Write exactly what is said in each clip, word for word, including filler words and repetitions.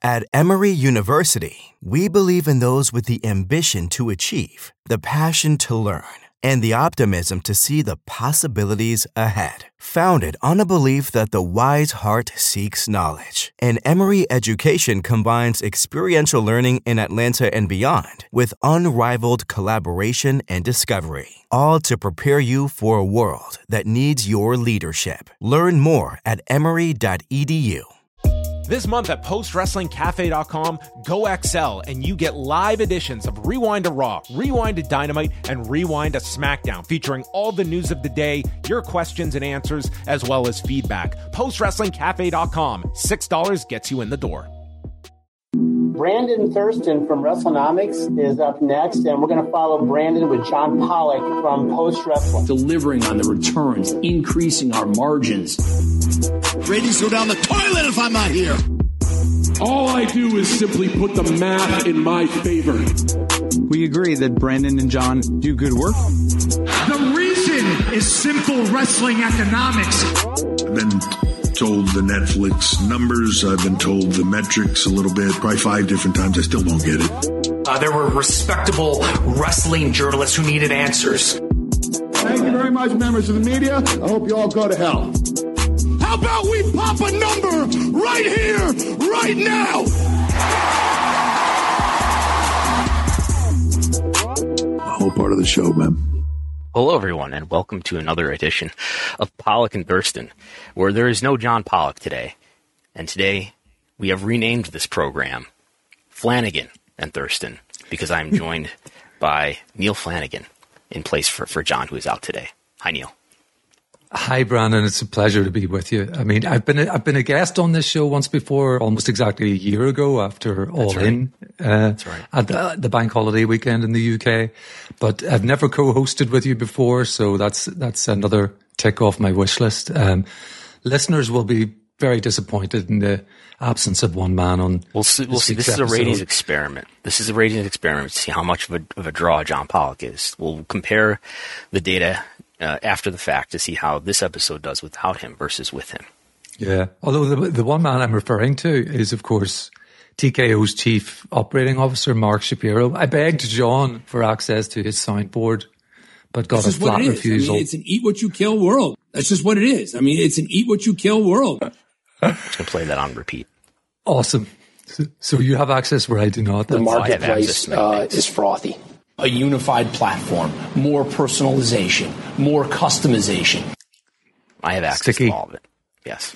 At Emory University, we believe in those with the ambition to achieve, the passion to learn, and the optimism to see the possibilities ahead. Founded on a belief that the wise heart seeks knowledge, and Emory education combines experiential learning in Atlanta and beyond with unrivaled collaboration and discovery, all to prepare you for a world that needs your leadership. Learn more at emory dot e d u. This month at post wrestling cafe dot com, go X L and you get live editions of Rewind to Raw, Rewind to Dynamite, and Rewind to SmackDown, featuring all the news of the day, your questions and answers, as well as feedback. post wrestling cafe dot com. six dollars gets you in the door. Brandon Thurston from WrestleNomics is up next, and we're going to follow Brandon with John Pollock from Post Wrestling. Delivering on the returns, increasing our margins. Ratings go down the toilet if I'm not here. All I do is simply put the math in my favor. We agree that Brandon and John do good work. The reason is Simple Wrestling Economics. I've been told the Netflix numbers. I've been told the metrics a little bit, probably five different times. I still don't get it. Uh, there were respectable wrestling journalists who needed answers. Thank you very much, members of the media. I hope you all go to hell. How about we pop a number right here, right now? The whole part of the show, man. Hello, everyone, and welcome to another edition of Pollock and Thurston, where there is no John Pollock today. And today, we have renamed this program Flanagan and Thurston, because I'm joined by Neil Flanagan in place for, for John, who is out today. Hi, Neil. Hi, Brandon. It's a pleasure to be with you. I mean, I've been a, I've been a guest on this show once before, almost exactly a year ago after All right. In uh, That's right. at the, the bank holiday weekend in the U K. But I've never co-hosted with you before, so that's that's another tick off my wish list. Um, listeners will be very disappointed in the absence of one man on. We'll see. We'll see. This is a ratings experiment. This is a ratings experiment to see how much of a, of a draw John Pollock is. We'll compare the data Uh, after the fact to see how this episode does without him versus with him. Yeah. Although the, the one man I'm referring to is, of course, T K O's chief operating officer, Mark Shapiro. I begged John for access to his soundboard, but got a flat refusal. I mean, it's an eat what you kill world. That's just what it is. I mean, it's an eat what you kill world. I'm just going to play that on repeat. Awesome. So, so you have access where I do not. The marketplace uh, is frothy. A unified platform, more personalization, more customization. I have access Sticky. to all of it. Yes.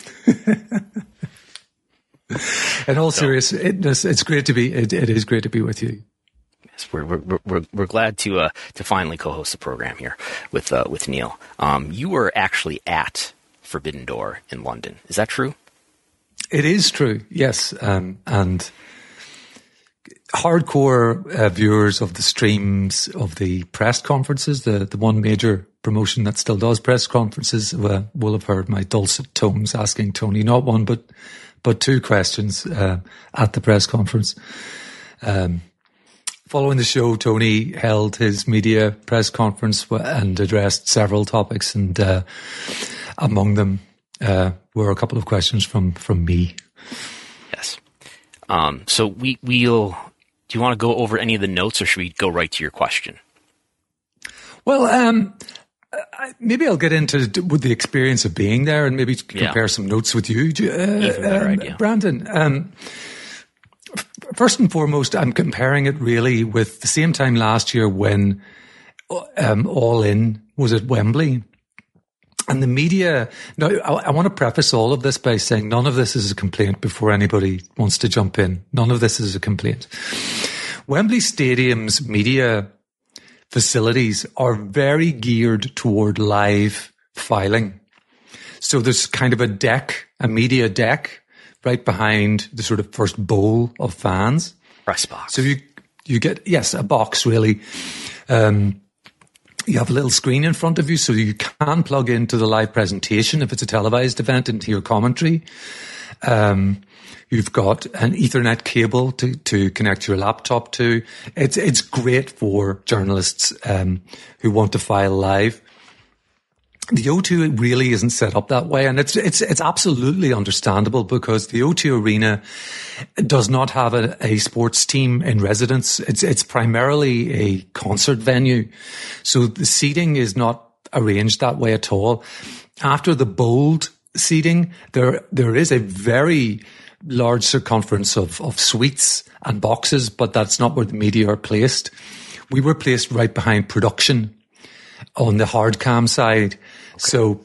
In all so, serious, it, it's great to be. It, it is great to be with you. Yes, we're we're we're, we're glad to uh, to finally co-host the program here with uh, with Neil. Um, you were actually at Forbidden Door in London. Is that true? It is true. Yes, um, and. Hardcore uh, viewers of the streams of the press conferences, the, the one major promotion that still does press conferences, uh, will have heard my dulcet tones asking Tony not one but but two questions uh, at the press conference. Um, following the show, Tony held his media press conference and addressed several topics, and uh, among them uh, were a couple of questions from from me. Yes. Um, so we we'll. Do you want to go over any of the notes, or should we go right to your question? Well, um, maybe I'll get into with the experience of being there, and maybe compare yeah. some notes with you, uh, Even better um, idea. Brandon. Um, first and foremost, I'm comparing it really with the same time last year when um, All In was at Wembley. And the media, now I, I want to preface all of this by saying none of this is a complaint before anybody wants to jump in. None of this is a complaint. Wembley Stadium's media facilities are very geared toward live filing. So there's kind of a deck, a media deck, right behind the sort of first bowl of fans. Press box. So you, you get, yes, a box really. Um, You have a little screen in front of you so you can plug into the live presentation if it's a televised event into your commentary. Um, you've got an Ethernet cable to, to connect your laptop to. It's, it's great for journalists, um, who want to file live. the O two really isn't set up that way, and it's it's it's absolutely understandable because the O two Arena does not have a, a sports team in residence. It's it's primarily a concert venue, so the seating is not arranged that way at all. After the bold seating, there there is a very large circumference of of suites and boxes, but that's not where the media are placed. We were placed right behind production on the hard cam side. Okay. So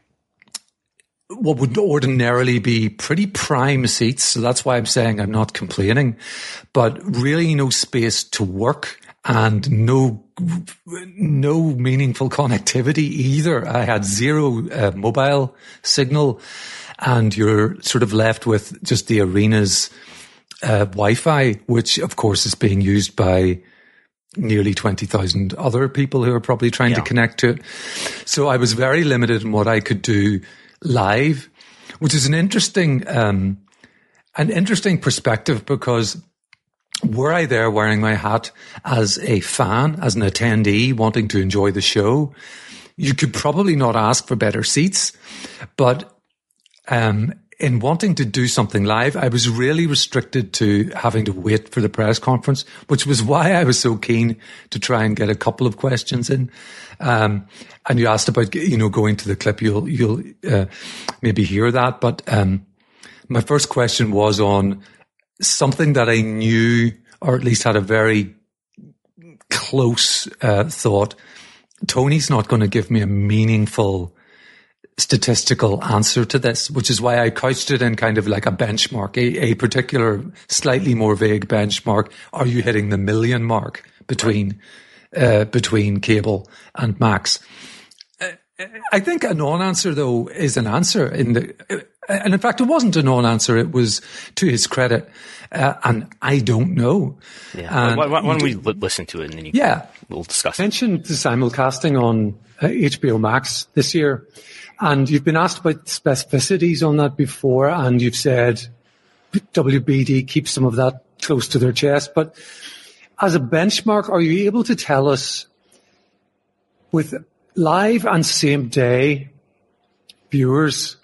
what would ordinarily be pretty prime seats. So that's why I'm saying I'm not complaining, but really no space to work and no, no meaningful connectivity either. I had zero uh, mobile signal, and you're sort of left with just the arena's uh, Wi-Fi, which of course is being used by nearly twenty thousand other people who are probably trying yeah. to connect to it. So I was very limited in what I could do live, which is an interesting, um, an interesting perspective, because were I there wearing my hat as a fan, as an attendee wanting to enjoy the show, you could probably not ask for better seats. But um, in wanting to do something live, I was really restricted to having to wait for the press conference, which was why I was so keen to try and get a couple of questions in. Um, and you asked about, you know, going to the clip, you'll, you'll uh, maybe hear that. But um, my first question was on something that I knew, or at least had a very close uh, thought. Tony's not going to give me a meaningful statistical answer to this, which is why I couched it in kind of like a benchmark, a, a particular slightly more vague benchmark. Are you hitting the million mark between uh, between cable and Max? I think a non-answer, though, is an answer. In the, and in fact, it wasn't a non-answer. It was to his credit. Uh, and I don't know. Yeah. Why, why, why don't we listen to it and then you yeah. can, we'll discuss it. You mentioned the simulcasting on uh, H B O Max this year. And you've been asked about specificities on that before, and you've said W B D keeps some of that close to their chest. But as a benchmark, are you able to tell us, with live and same day viewers,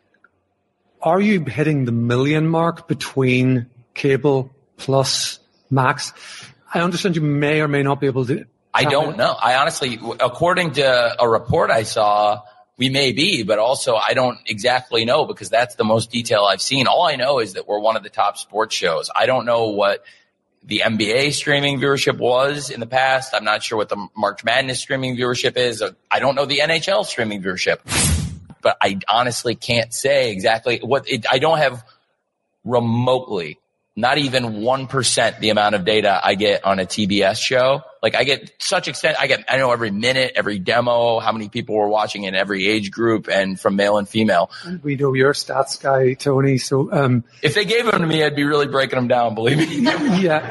are you hitting the million mark between cable plus Max? I understand you may or may not be able to. I don't know. I honestly, according to a report I saw, we may be, but also I don't exactly know, because that's the most detail I've seen. All I know is that we're one of the top sports shows. I don't know what the N B A streaming viewership was in the past. I'm not sure what the March Madness streaming viewership is. I don't know the N H L streaming viewership, but I honestly can't say exactly what it, I don't have remotely, not even one percent the amount of data I get on a T B S show. Like I get such extent, I get, I know every minute, every demo, how many people were watching in every age group and from male and female. We know your stats guy, Tony. So, um, if they gave them to me, I'd be really breaking them down, believe me. Yeah.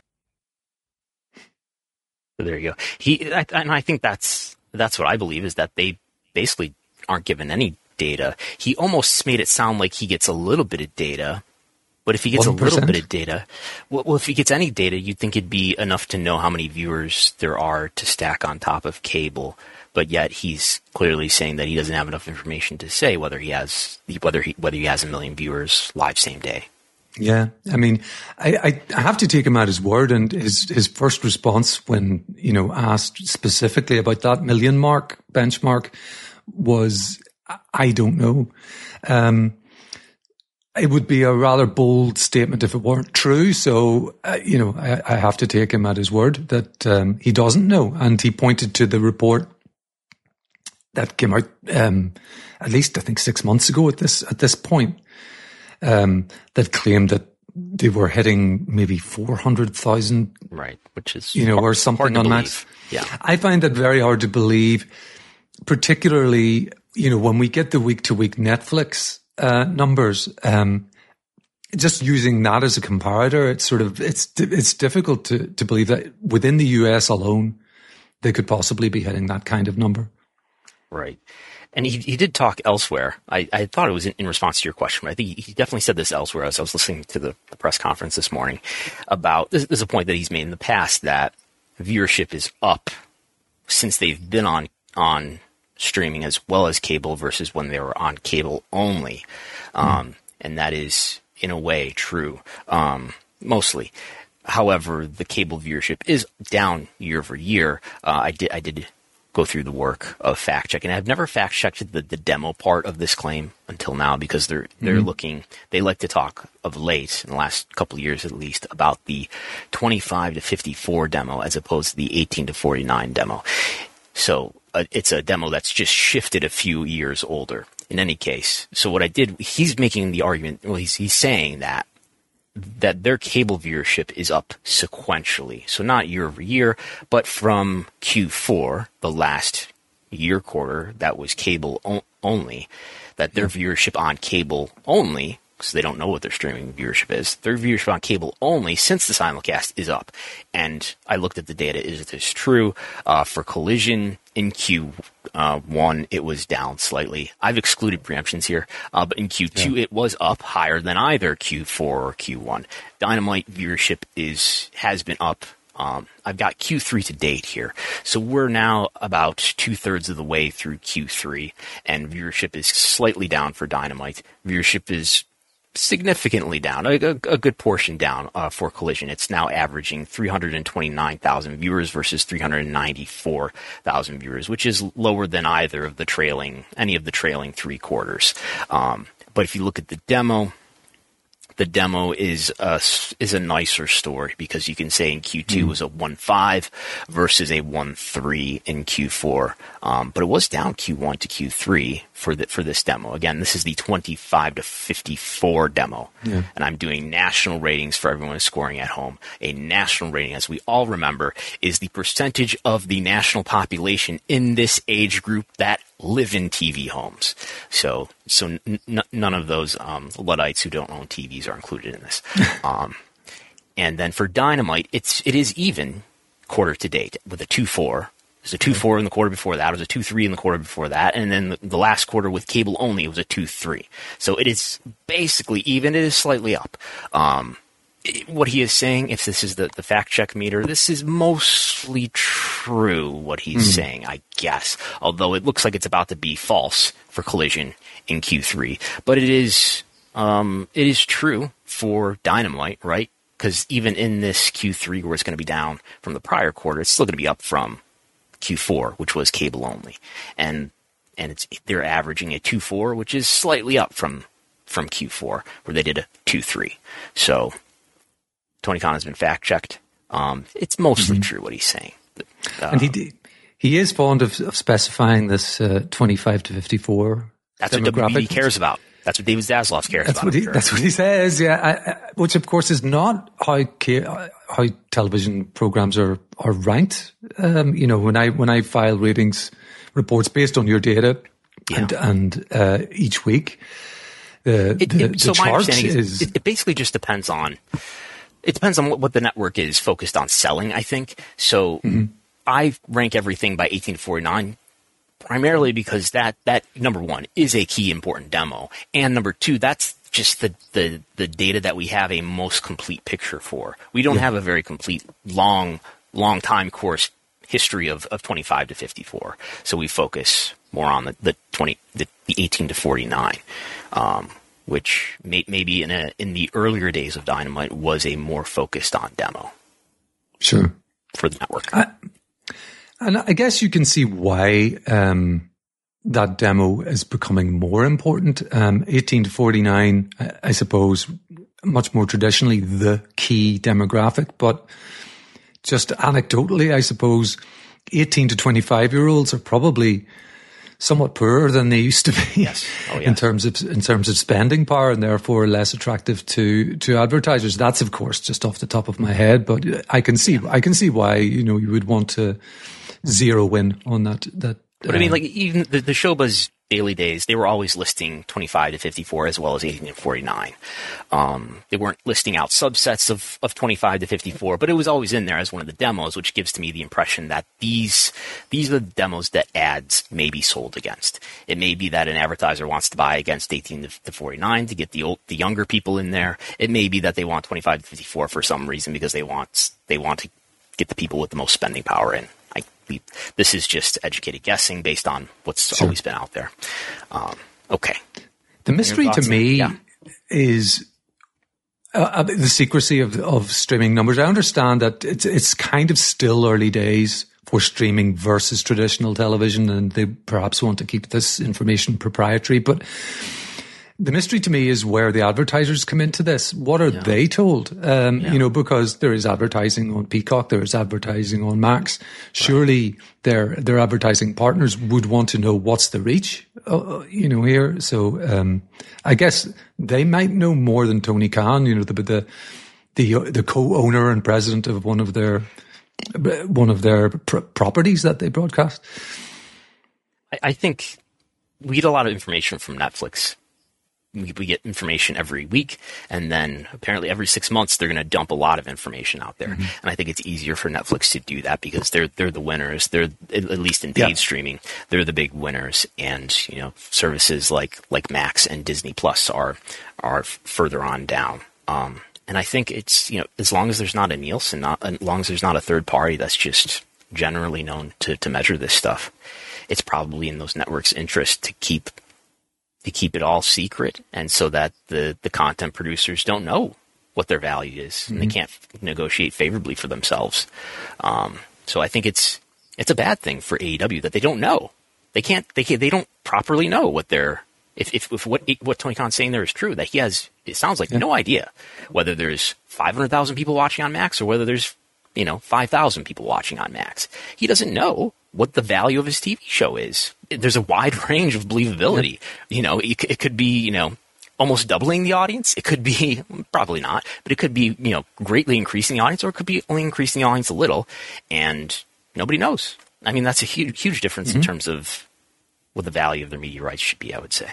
There you go. He, I, and I think that's, that's what I believe, is that they basically aren't given any data. He almost made it sound like he gets a little bit of data. But if he gets one percent? A little bit of data, well, well, if he gets any data, you'd think it'd be enough to know how many viewers there are to stack on top of cable. But yet he's clearly saying that he doesn't have enough information to say whether he has whether he whether he has a million viewers live same day. Yeah, I mean, I, I have to take him at his word, and his his first response when, you know, asked specifically about that million mark benchmark was, I don't know. Um, It would be a rather bold statement if it weren't true. So, uh, you know, I, I have to take him at his word that um, he doesn't know. And he pointed to the report that came out um, at least, I think, six months ago at this at this point, um, that claimed that they were hitting maybe four hundred thousand. Right, which is, you know, hard, or something on Max. Yeah. I find that very hard to believe, particularly, you know, when we get the week-to-week Netflix Uh, numbers, um, just using that as a comparator, it's sort of, it's, it's difficult to, to believe that within the U S alone, they could possibly be hitting that kind of number. Right. And he, he did talk elsewhere. I, I thought it was in, in response to your question, but I think he, he definitely said this elsewhere as I was listening to the, the press conference this morning about, this, this is a point that he's made in the past, that viewership is up since they've been on, on streaming as well as cable versus when they were on cable only. Um, mm. And that is, in a way, true, um, mostly. However, the cable viewership is down year over year. Uh, I did I did go through the work of fact checking. I've never fact checked the, the demo part of this claim until now because they're they're mm-hmm. looking. They like to talk of late in the last couple of years at least about the twenty-five to fifty-four demo as opposed to the eighteen to forty-nine demo. So uh, it's a demo that's just shifted a few years older. In any case, so what I did, he's making the argument. Well, he's he's saying that. that their cable viewership is up sequentially. So not year over year, but from Q four, the last year quarter that was cable o- only, that their viewership on cable only, because they don't know what their streaming viewership is, their viewership on cable only since the simulcast is up. And I looked at the data. Is this true? Uh, for Collision in Q one, it was down slightly. I've excluded preemptions here, uh, but in Q two, yeah. it was up higher than either Q four or Q one. Dynamite viewership is has been up. Um, I've got Q three to date here. So we're now about two-thirds of the way through Q three, and viewership is slightly down for Dynamite. Viewership is significantly down, a, a, a good portion down uh, for Collision. It's now averaging three hundred twenty-nine thousand viewers versus three hundred ninety-four thousand viewers, which is lower than either of the trailing, any of the trailing three quarters. Um, but if you look at the demo, the demo is a, is a nicer story because you can say in Q two mm. was a one point five versus a one point three in Q four. Um, but it was down Q one to Q three for the, for this demo. Again, this is the twenty-five to fifty-four demo. Yeah. And I'm doing national ratings for everyone who's scoring at home. A national rating, as we all remember, is the percentage of the national population in this age group that live in T V homes. So so n- none of those um, Luddites who don't own T Vs are included in this. um, and then for Dynamite, it's it is even quarter to date with a two four. There's a two four in the quarter before that. It was a two three in the quarter before that. And then the, the last quarter with cable only, it was a two three. So it is basically even. It is slightly up. Um, it, what he is saying, if this is the, the fact check meter, this is mostly true what he's mm. saying, I guess. Although it looks like it's about to be false for Collision in Q three. But it is um, it is true for Dynamite, right? Because even in this Q three where it's going to be down from the prior quarter, it's still going to be up from Q four, which was cable only, and and it's they're averaging a two four, which is slightly up from from Q four, where they did a two three. So Tony Khan has been fact checked. Um, it's mostly mm-hmm. true what he's saying, uh, and he he is fond of, of specifying this uh, twenty-five to fifty-four. That's what W B D cares about. That's what David Zaslav's cares that's about. What he, sure. That's what he says, yeah. I, I, which, of course, is not how how television programs are are ranked. Um, you know, when I when I file ratings reports based on your data, yeah. and and uh, each week, the it, the, it, the so chart my understanding is, is it, it basically just depends on it depends on what, what the network is focused on selling. I think so. Mm-hmm. I rank everything by eighteen to forty-nine. Primarily because that, that, number one, is a key important demo. And number two, that's just the, the, the data that we have a most complete picture for. We don't yeah. have a very complete, long, long time course history of, of twenty-five to fifty-four. So we focus more on the, the twenty, the, the eighteen to forty-nine, um, which may, maybe in a, in the earlier days of Dynamite was a more focused on demo. Sure. For the network. I- And I guess you can see why um, that demo is becoming more important. Um, eighteen to forty-nine, I, I suppose, much more traditionally the key demographic. But just anecdotally, I suppose, eighteen to twenty-five-year-olds are probably somewhat poorer than they used to be yes. Oh, yes. in terms of in terms of spending power, and therefore less attractive to to advertisers. That's, of course, just off the top of my head, but I can see I can see why you know you would want to zero in on that. That, but uh, I mean, like even the, the Showbuzz daily days, they were always listing twenty-five to fifty-four as well as eighteen to forty-nine. Um, they weren't listing out subsets of, of twenty-five to fifty-four, but it was always in there as one of the demos, which gives to me the impression that these these are the demos that ads may be sold against. It may be that an advertiser wants to buy against eighteen to forty-nine to get the old, the younger people in there. It may be that they want twenty-five to fifty-four for some reason because they want they want to get the people with the most spending power in. I, we, this is just educated guessing based on what's Sure. always been out there. Um, okay. The mystery to thoughts? me Yeah. is uh, the secrecy of of streaming numbers. I understand that it's it's kind of still early days for streaming versus traditional television, and they perhaps want to keep this information proprietary. But the mystery to me is where the advertisers come into this. What are Yeah. they told? Um, Yeah. You know, because there is advertising on Peacock, there is advertising on Max. Surely their their advertising partners would want to know what's the reach, uh, you know, here. So um, I guess they might know more than Tony Khan, you know, the the the, the co-owner and president of one of their one of their pr- properties that they broadcast. I, I think we get a lot of information from Netflix. We, we get information every week, and then apparently every six months they're going to dump a lot of information out there. Mm-hmm. And I think it's easier for Netflix to do that because they're they're the winners. They're at at least in paid Yeah. streaming, they're the big winners. And you know, services like like Max and Disney Plus are are f- further on down. Um, and I think it's, you know, as long as there's not a Nielsen, not as long as there's not a third party that's just generally known to to measure this stuff, it's probably in those networks' interest to keep. to keep it all secret, and so that the, the content producers don't know what their value is, mm-hmm. and they can't f- negotiate favorably for themselves. Um, so I think it's it's a bad thing for A E W that they don't know. They can't. They can't, they don't properly know what they're. If if, if what what Tony Khan's saying there is true, that he has, it sounds like yeah. no idea whether there's five hundred thousand people watching on Max or whether there's, you know, five thousand people watching on Max. He doesn't know what the value of his T V show is. There's a wide range of believability. Yeah. You know, it, it could be, you know, almost doubling the audience. It could be, probably not, but it could be, you know, greatly increasing the audience, or it could be only increasing the audience a little, and nobody knows. I mean, that's a huge, huge difference mm-hmm. in terms of what the value of their media rights should be, I would say.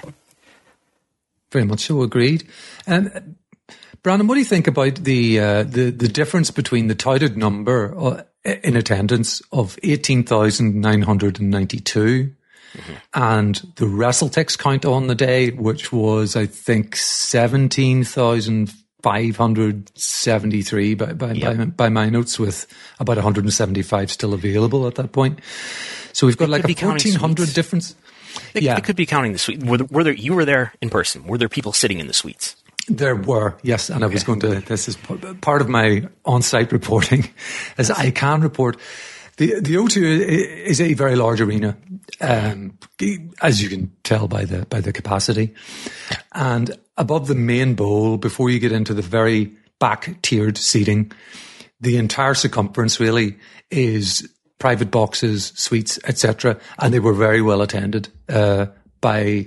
Very much so, agreed. Um, Brandon, what do you think about the uh, the the difference between the touted number uh, in attendance of eighteen thousand nine hundred ninety-two mm-hmm. and the WrestleTix count on the day, which was, I think, seventeen thousand five hundred seventy-three by by, yep. by by my notes, with about one hundred seventy-five still available at that point. So we've got it like a fourteen hundred difference. They, yeah. It could be counting the suite. Were there, were there, you were there in person. Were there people sitting in the suites? There were, yes. And okay. I was going to, this is part of my on-site reporting, as I can report. The the O two is a very large arena, um, as you can tell by the by the capacity. And above the main bowl, before you get into the very back-tiered seating, the entire circumference really is private boxes, suites, et cetera. And they were very well attended uh, by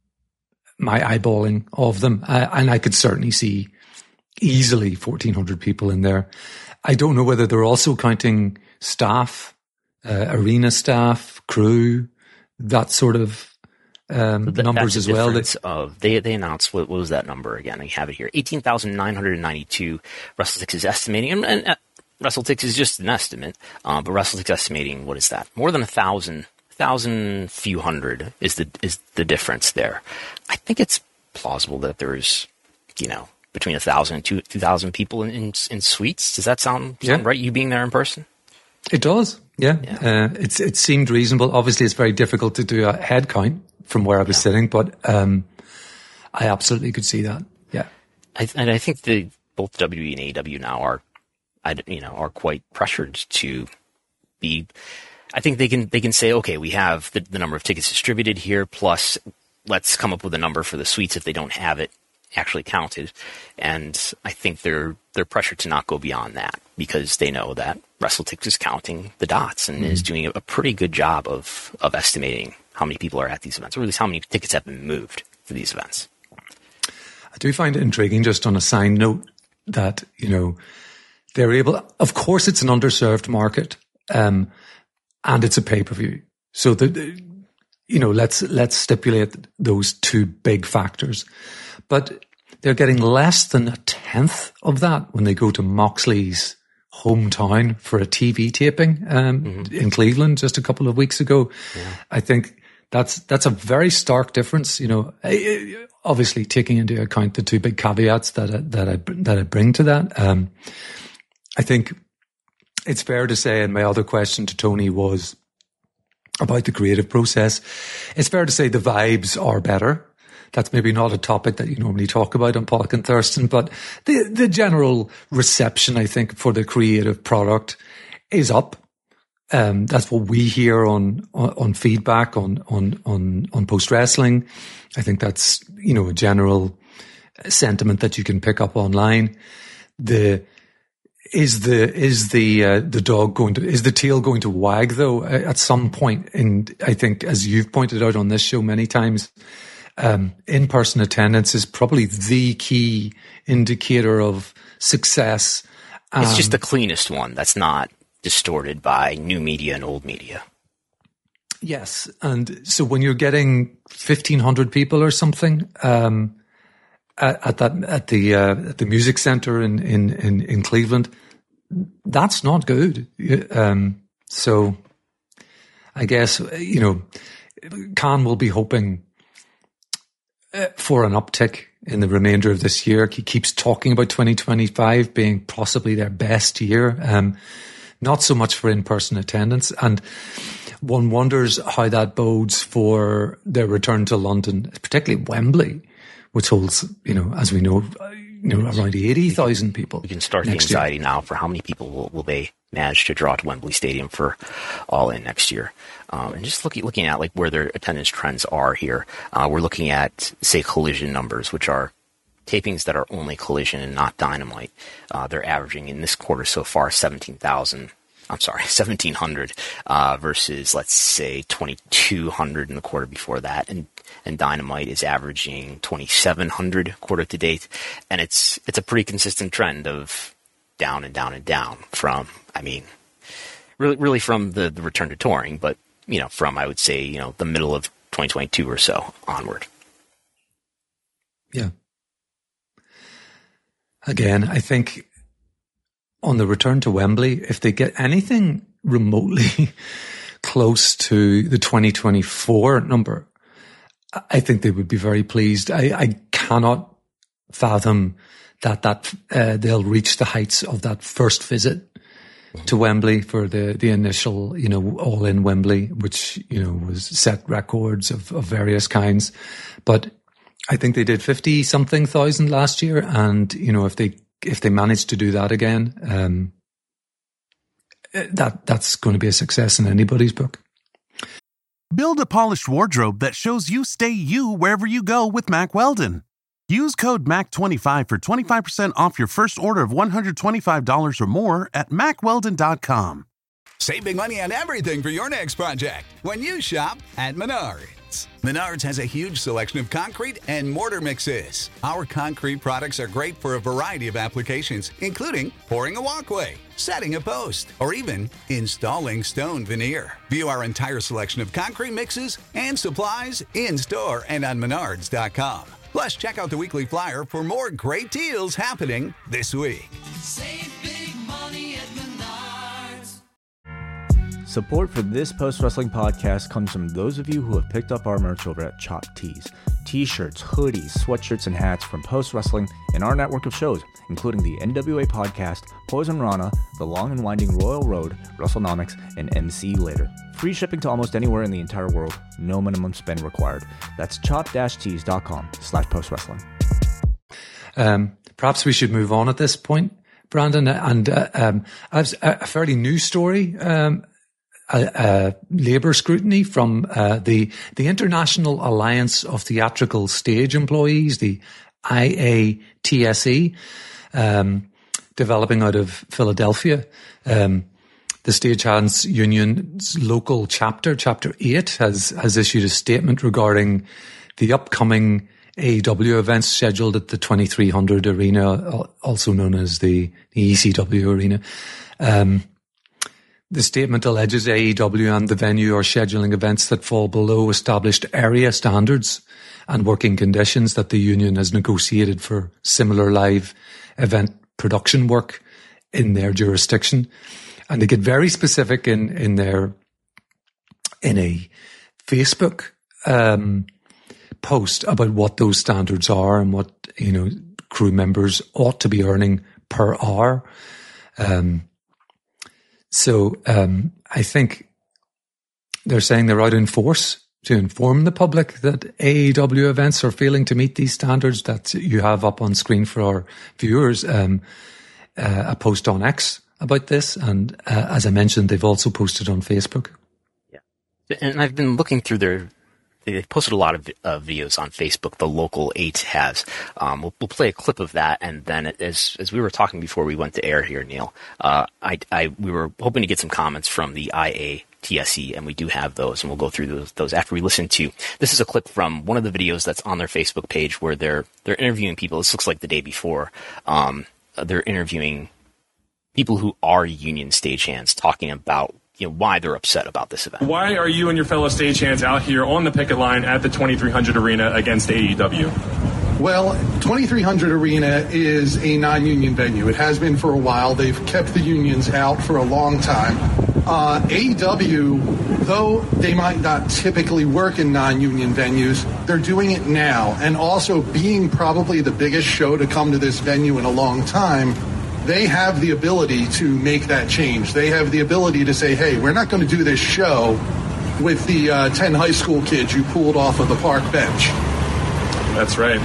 my eyeballing of them. Uh, and I could certainly see easily fourteen hundred people in there. I don't know whether they're also counting staff, uh, arena staff, crew, that sort of um, that, numbers as well. That, of, they, they announced, what, what was that number again? I have it here. eighteen thousand nine hundred ninety-two. WrestleTix is estimating, and, and uh, WrestleTix is just an estimate, uh, but WrestleTix estimating, what is that? More than a thousand, thousand few hundred is the is the difference there. I think it's plausible that there's, you know, between a thousand and two two thousand people in, in in suites. Does that sound, sound yeah. right? You being there in person? It does. Yeah, yeah. Uh, it's it seemed reasonable. Obviously, it's very difficult to do a head count from where I was yeah. sitting, but um, I absolutely could see that. Yeah, I, and I think the both W W E and A E W now are. I, you know, are quite pressured to be. I think they can they can say, okay, we have the, the number of tickets distributed here, plus let's come up with a number for the suites if they don't have it actually counted. And I think they're they're pressured to not go beyond that because they know that WrestleTix is counting the dots and mm-hmm. is doing a, a pretty good job of of estimating how many people are at these events, or at least how many tickets have been moved for these events. I do find it intriguing, just on a side note, that, you know, they're able, of course, it's an underserved market, um, and it's a pay-per-view. So the, the, you know, let's, let's stipulate those two big factors, but they're getting less than a tenth of that when they go to Moxley's hometown for a T V taping, um, mm-hmm. in Cleveland just a couple of weeks ago. Yeah. I think that's, that's a very stark difference, you know, obviously taking into account the two big caveats that I, that I, that I bring to that. Um, I think it's fair to say, and my other question to Tony was about the creative process, it's fair to say the vibes are better. That's maybe not a topic that you normally talk about on Pollock and Thurston, but the, the general reception, I think, for the creative product is up. Um, that's what we hear on, on, on feedback on, on, on, on Post Wrestling. I think that's, you know, a general sentiment that you can pick up online. The, is the, is the, uh, the dog going to, is the tail going to wag though at some point? And I think, as you've pointed out on this show many times, um, in-person attendance is probably the key indicator of success. Um, it's just the cleanest one. That's not distorted by new media and old media. Yes. And so when you're getting fifteen hundred people or something, um, at, at that, at the, uh, at the music center in, in, in, in Cleveland, that's not good. Um, so I guess, you know, Khan will be hoping for an uptick in the remainder of this year. He keeps talking about twenty twenty-five being possibly their best year. Um, Not so much for in-person attendance. And one wonders how that bodes for their return to London, particularly Wembley, which holds, you know, as we know, you know, around eighty thousand people. We can start the anxiety year. Now for how many people will, will they manage to draw to Wembley Stadium for All In next year. Um, and just looking, looking at like where their attendance trends are here, uh, we're looking at, say, Collision numbers, which are tapings that are only Collision and not Dynamite. Uh, they're averaging in this quarter so far seventeen thousand. I'm sorry, seventeen hundred uh, versus, let's say, twenty-two hundred in the quarter before that, and and Dynamite is averaging twenty-seven hundred quarter to date, and it's it's a pretty consistent trend of down and down and down from, I mean, really really from the, the return to touring, but you know, from I would say you know the middle of twenty twenty-two or so onward. Yeah. Again, I think on the return to Wembley, if they get anything remotely close to the twenty twenty-four number, I think they would be very pleased. I, I cannot fathom that that uh, they'll reach the heights of that first visit to Wembley for the, the initial, you know, All In Wembley, which, you know, was set records of, of various kinds. But I think they did fifty something thousand last year. And, you know, if they, if they manage to do that again, um, that, that's going to be a success in anybody's book. Build a polished wardrobe that shows you stay you wherever you go with Mack Weldon. Use code M A C twenty-five for twenty-five percent off your first order of one hundred twenty-five dollars or more at mack weldon dot com. Save big money on everything for your next project when you shop at Menards. Menards has a huge selection of concrete and mortar mixes. Our concrete products are great for a variety of applications, including pouring a walkway, setting a post, or even installing stone veneer. View our entire selection of concrete mixes and supplies in-store and on menards dot com. Plus, check out the weekly flyer for more great deals happening this week. Save big money at Menards. Support for this Post Wrestling podcast comes from those of you who have picked up our merch over at Chopped Tees. T-shirts, hoodies, sweatshirts, and hats from Post Wrestling and our network of shows, including the N W A Podcast, Poison Rana, The Long and Winding Royal Road, WrestleNomics, and M C Later. Free shipping to almost anywhere in the entire world. No minimum spend required. That's chop-tees dot com slash post wrestling. Um, perhaps we should move on at this point, Brandon. And uh, um, I have a fairly new story. Um, Uh, uh, labour scrutiny from uh, the the International Alliance of Theatrical Stage Employees, the I A T S E, um, developing out of Philadelphia. Um, the Stagehands Union's local chapter, Chapter eight, has has issued a statement regarding the upcoming A E W events scheduled at the twenty-three hundred Arena, also known as the, the E C W Arena. Um, The statement alleges A E W and the venue are scheduling events that fall below established area standards and working conditions that the union has negotiated for similar live event production work in their jurisdiction. And they get very specific in, in their, in a Facebook, um, post about what those standards are and what, you know, crew members ought to be earning per hour. Um, So um, I think they're saying they're out in force to inform the public that A E W events are failing to meet these standards that you have up on screen for our viewers. Um, uh, a post on X about this, and uh, as I mentioned, they've also posted on Facebook. Yeah, and I've been looking through their. They've posted a lot of uh, videos on Facebook. The Local Eight has. Um, we'll, we'll play a clip of that, and then as as we were talking before we went to air here, Neil, uh, I, I we were hoping to get some comments from the I A T S E, and we do have those, and we'll go through those, those after we listen to. This is a clip from one of the videos that's on their Facebook page where they're they're interviewing people. This looks like the day before. Um, they're interviewing people who are union stagehands, talking about, you know, why they're upset about this event. Why are you and your fellow stagehands out here on the picket line at the twenty-three hundred Arena against A E W? Well, twenty-three hundred Arena is a non-union venue. It has been for a while. They've kept the unions out for a long time. Uh, A E W, though they might not typically work in non-union venues, they're doing it now. And also, being probably the biggest show to come to this venue in a long time, they have the ability to make that change. They have the ability to say, hey, we're not going to do this show with the uh, ten high school kids you pulled off of the park bench. That's right.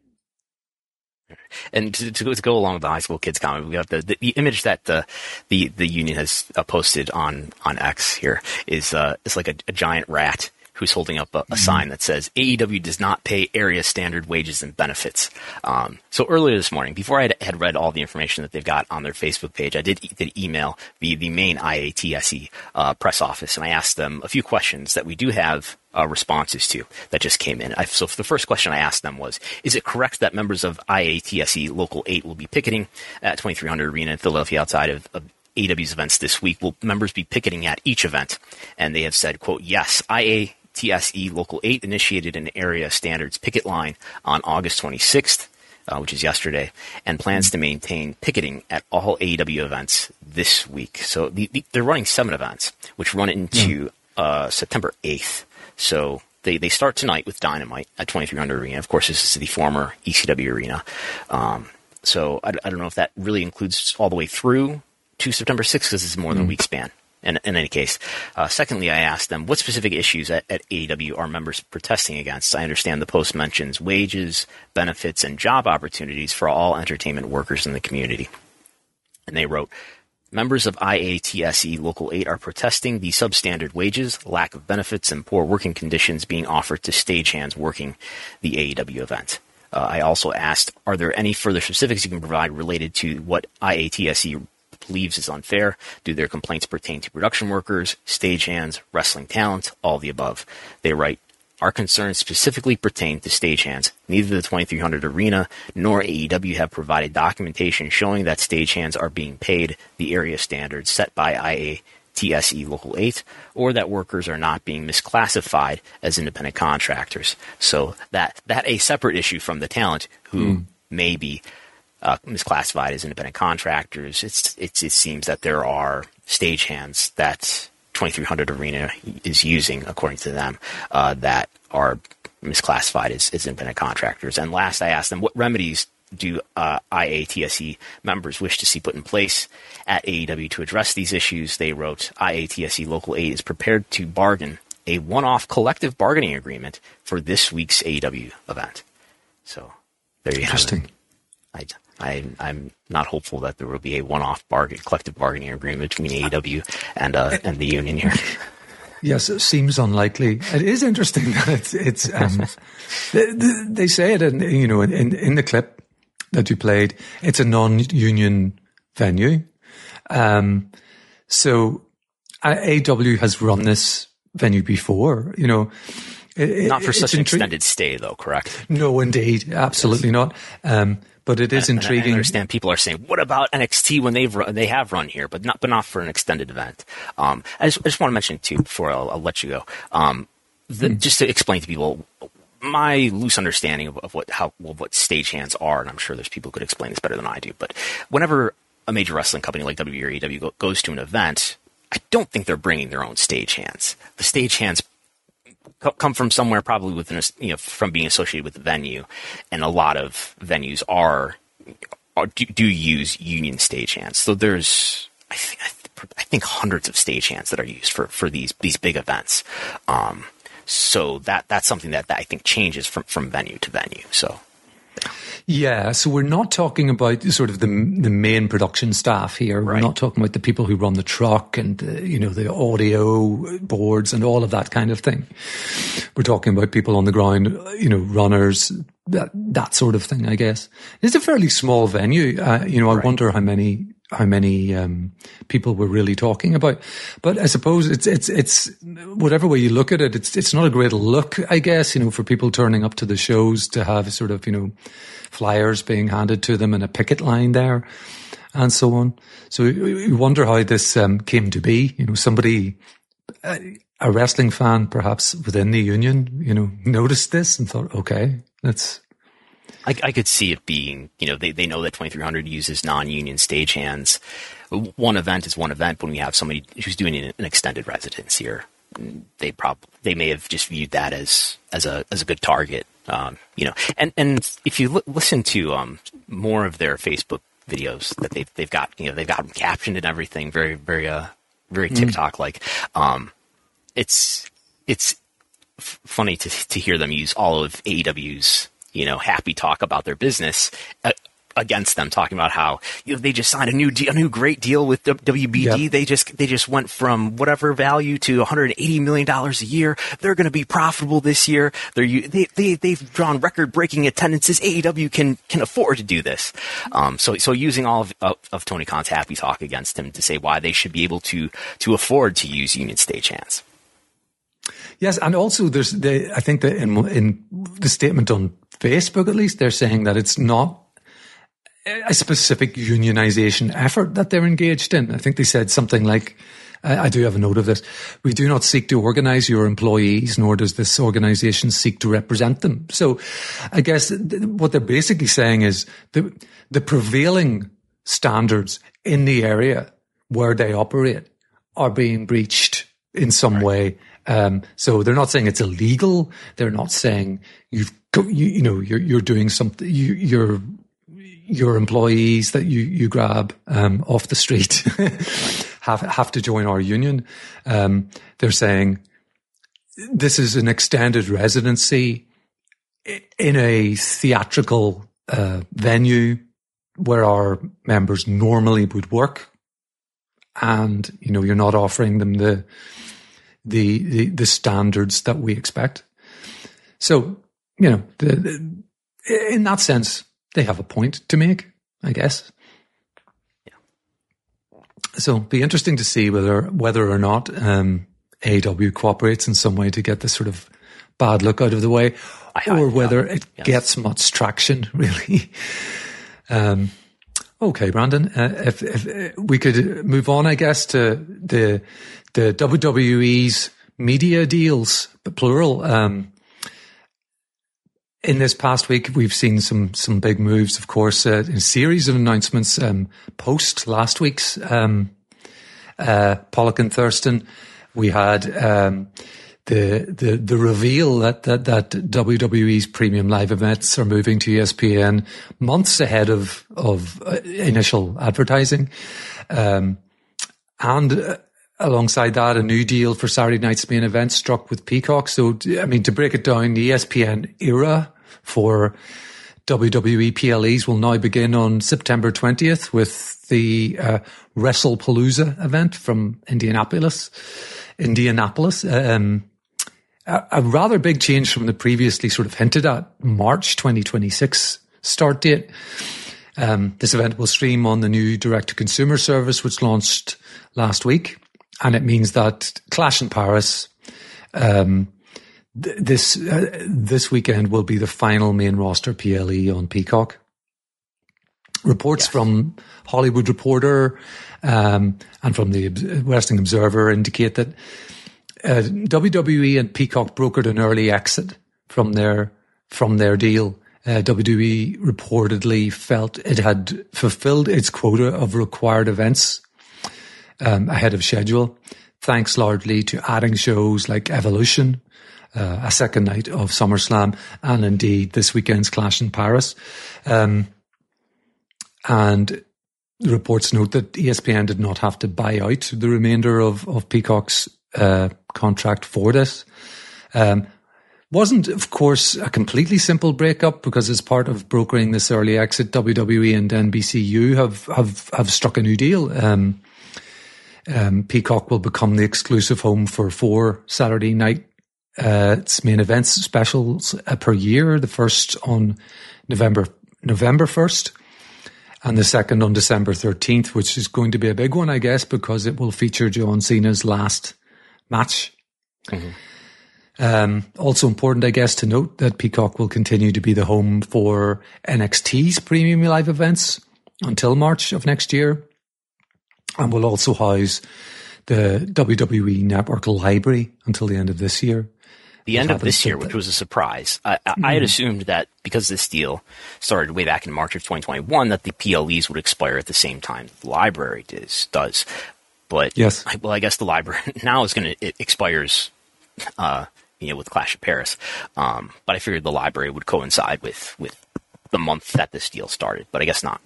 And to, to, to go along with the high school kids comment, we have the, the, the image that the, the, the union has uh, posted on, on X here is uh, it's like a, a giant rat who's holding up a, a mm-hmm. sign that says A E W does not pay area standard wages and benefits. Um, so earlier this morning, before I had, had read all the information that they've got on their Facebook page, I did, did email the, the main I A T S E uh, press office, and I asked them a few questions that we do have uh, responses to that just came in. I, so the first question I asked them was, is it correct that members of I A T S E Local eight will be picketing at twenty-three hundred Arena in Philadelphia outside of, of A E W's events this week? Will members be picketing at each event? And they have said, quote, yes, I A T S E Local eight initiated an area standards picket line on August twenty-sixth, uh, which is yesterday, and plans to maintain picketing at all A E W events this week. So the, the, they're running seven events, which run into mm. uh, September eighth. So they, they start tonight with Dynamite at twenty-three hundred Arena. Of course, this is the former E C W Arena. Um, so I, I don't know if that really includes all the way through to September sixth, because it's more than mm. a week span. In, in any case. Uh, secondly, I asked them, what specific issues at, at A E W are members protesting against? I understand the post mentions wages, benefits, and job opportunities for all entertainment workers in the community. And they wrote, members of I A T S E Local eight are protesting the substandard wages, lack of benefits, and poor working conditions being offered to stagehands working the A E W event. Uh, I also asked, are there any further specifics you can provide related to what I A T S E believes is unfair? Do their complaints pertain to production workers, stagehands, wrestling talent, all the above? They write, our concerns specifically pertain to stagehands. Neither the twenty-three hundred Arena nor A E W have provided documentation showing that stagehands are being paid the area standards set by I A T S E Local eight, or that workers are not being misclassified as independent contractors. So that that a separate issue from the talent who mm. may be Uh, misclassified as independent contractors. It's, it's, it seems that there are stagehands that twenty-three hundred Arena is using, according to them, uh, that are misclassified as, as independent contractors. And last, I asked them, what remedies do uh, I A T S E members wish to see put in place at A E W to address these issues? They wrote, I A T S E Local eight is prepared to bargain a one-off collective bargaining agreement for this week's A E W event. So there you have it. Interesting. I, I, I'm not hopeful that there will be a one-off bargain, collective bargaining agreement between A E W and uh, and the union here. Yes, it seems unlikely. It is interesting that it's it's um, they, they say it in, you know in in the clip that you played. It's a non-union venue, um, so A E W has run this venue before. You know. It, not for such an intri- extended stay, though, correct? No, indeed. Absolutely yes. not. Um, but it is and, intriguing. And I understand people are saying, what about N X T when they've run, they have run here, but not but not for an extended event. Um, I, just, I just want to mention, too, before I'll, I'll let you go, um, the, mm. just to explain to people my loose understanding of, of what how well, what stagehands are, and I'm sure there's people who could explain this better than I do, but whenever a major wrestling company like W W E or A E W go, goes to an event, I don't think they're bringing their own stagehands. The stagehands come from somewhere probably within a, you know, from being associated with the venue, and a lot of venues are, are do, do use union stagehands. So there's, I think, I think hundreds of stagehands that are used for, for these these big events. Um, so that that's something that, that I think changes from, from venue to venue. So. Yeah, so we're not talking about sort of the the main production staff here. We're Right. not talking about the people who run the truck and uh, you know the audio boards and all of that kind of thing. We're talking about people on the ground, you know, runners, that that sort of thing. I guess it's a fairly small venue. Uh, you know, I Right. wonder how many how many um, people we're really talking about. But I suppose it's it's it's whatever way you look at it, it's it's not a great look, I guess. You know, for people turning up to the shows to have sort of you know. flyers being handed to them and a picket line there and so on. So you wonder how this um, came to be. You know, somebody, a wrestling fan perhaps within the union, you know, noticed this and thought, okay, let's... I, I could see it being, you know, they, they know that twenty-three hundred uses non-union stagehands. One event is one event. When we have somebody who's doing an, an extended residence here, they prob they may have just viewed that as as a as a good target. Um, you know, and, and if you l- listen to um, more of their Facebook videos that they've they've got, you know, they've got them captioned and everything, very very uh very TikTok like. Um, it's it's f- funny to to hear them use all of A E W's you know happy talk about their business uh, against them, talking about how you know they just signed a new de- a new great deal with W B D. Yep. They just they just went from whatever value to one hundred eighty million dollars a year. They're going to be profitable this year. They're they they they've drawn record breaking attendances. A E W can can afford to do this. Um, so so using all of, of, of Tony Khan's happy talk against him to say why they should be able to to afford to use union stagehands. Yes, and also there's the I think that in in the statement on Facebook at least they're saying that it's not a specific unionization effort that they're engaged in. I think they said something like, I, I do have a note of this, we do not seek to organize your employees, nor does this organization seek to represent them. So I guess th- what they're basically saying is the, the prevailing standards in the area where they operate are being breached in some right. way. Um, so they're not saying it's illegal. They're not saying you've, you, you know, you're, you're doing something, you, you're, your employees that you, you grab um, off the street have have to join our union. Um, they're saying this is an extended residency in a theatrical uh, venue where our members normally would work, and you know you're not offering them the the the, the standards that we expect. So you know, the, the, in that sense. They have a point to make, I guess. Yeah. So it'll be interesting to see whether whether or not um, A E W cooperates in some way to get this sort of bad look out of the way, I, or I, whether yeah. it yes. gets much traction, really. um, okay, Brandon, uh, if, if uh, we could move on, I guess, to the the W W E's media deals, plural. Um, In this past week, we've seen some some big moves, of course, uh, in a series of announcements um, post last week's um, uh, Pollock and Thurston. We had um, the the the reveal that, that that W W E's premium live events are moving to E S P N months ahead of of uh, initial advertising, um, and. Uh, Alongside that, a new deal for Saturday night's main event struck with Peacock. So, I mean, to break it down, the E S P N era for W W E P L Es will now begin on September twentieth with the uh, WrestlePalooza event from Indianapolis. Indianapolis. Um, a, a rather big change from the previously sort of hinted at March twenty twenty-six start date. Um, this event will stream on the new direct-to-consumer service, which launched last week. And it means that Clash in Paris, um, th- this uh, this weekend will be the final main roster P L E on Peacock. Reports yes. from Hollywood Reporter um, and from the Wrestling Observer indicate that uh, W W E and Peacock brokered an early exit from their from their deal. Uh, W W E reportedly felt it had fulfilled its quota of required events Um, ahead of schedule, thanks largely to adding shows like Evolution, uh, a second night of SummerSlam, and indeed this weekend's Clash in Paris. Um, and the reports note that E S P N did not have to buy out the remainder of, of Peacock's uh, contract for this. Um, wasn't, of course, a completely simple breakup, because as part of brokering this early exit, W W E and N B C U have have, have struck a new deal. Um, um, Peacock will become the exclusive home for four Saturday night uh, its main events specials uh, per year. The first on November November first, and the second on December thirteenth, which is going to be a big one, I guess, because it will feature John Cena's last match. Mm-hmm. Um, also important, I guess, to note that Peacock will continue to be the home for N X T's premium live events until March of next year, and will also house the W W E Network library until the end of this year. The end of this year, which was a surprise. I, I, mm. I had assumed that because this deal started way back in March of twenty twenty-one, that the P L Es would expire at the same time the library does. does. But, yes. I, well, I guess the library now is going to, it expires, uh, you know, with Clash of Paris. Um, but I figured the library would coincide with, with the month that this deal started, but I guess not.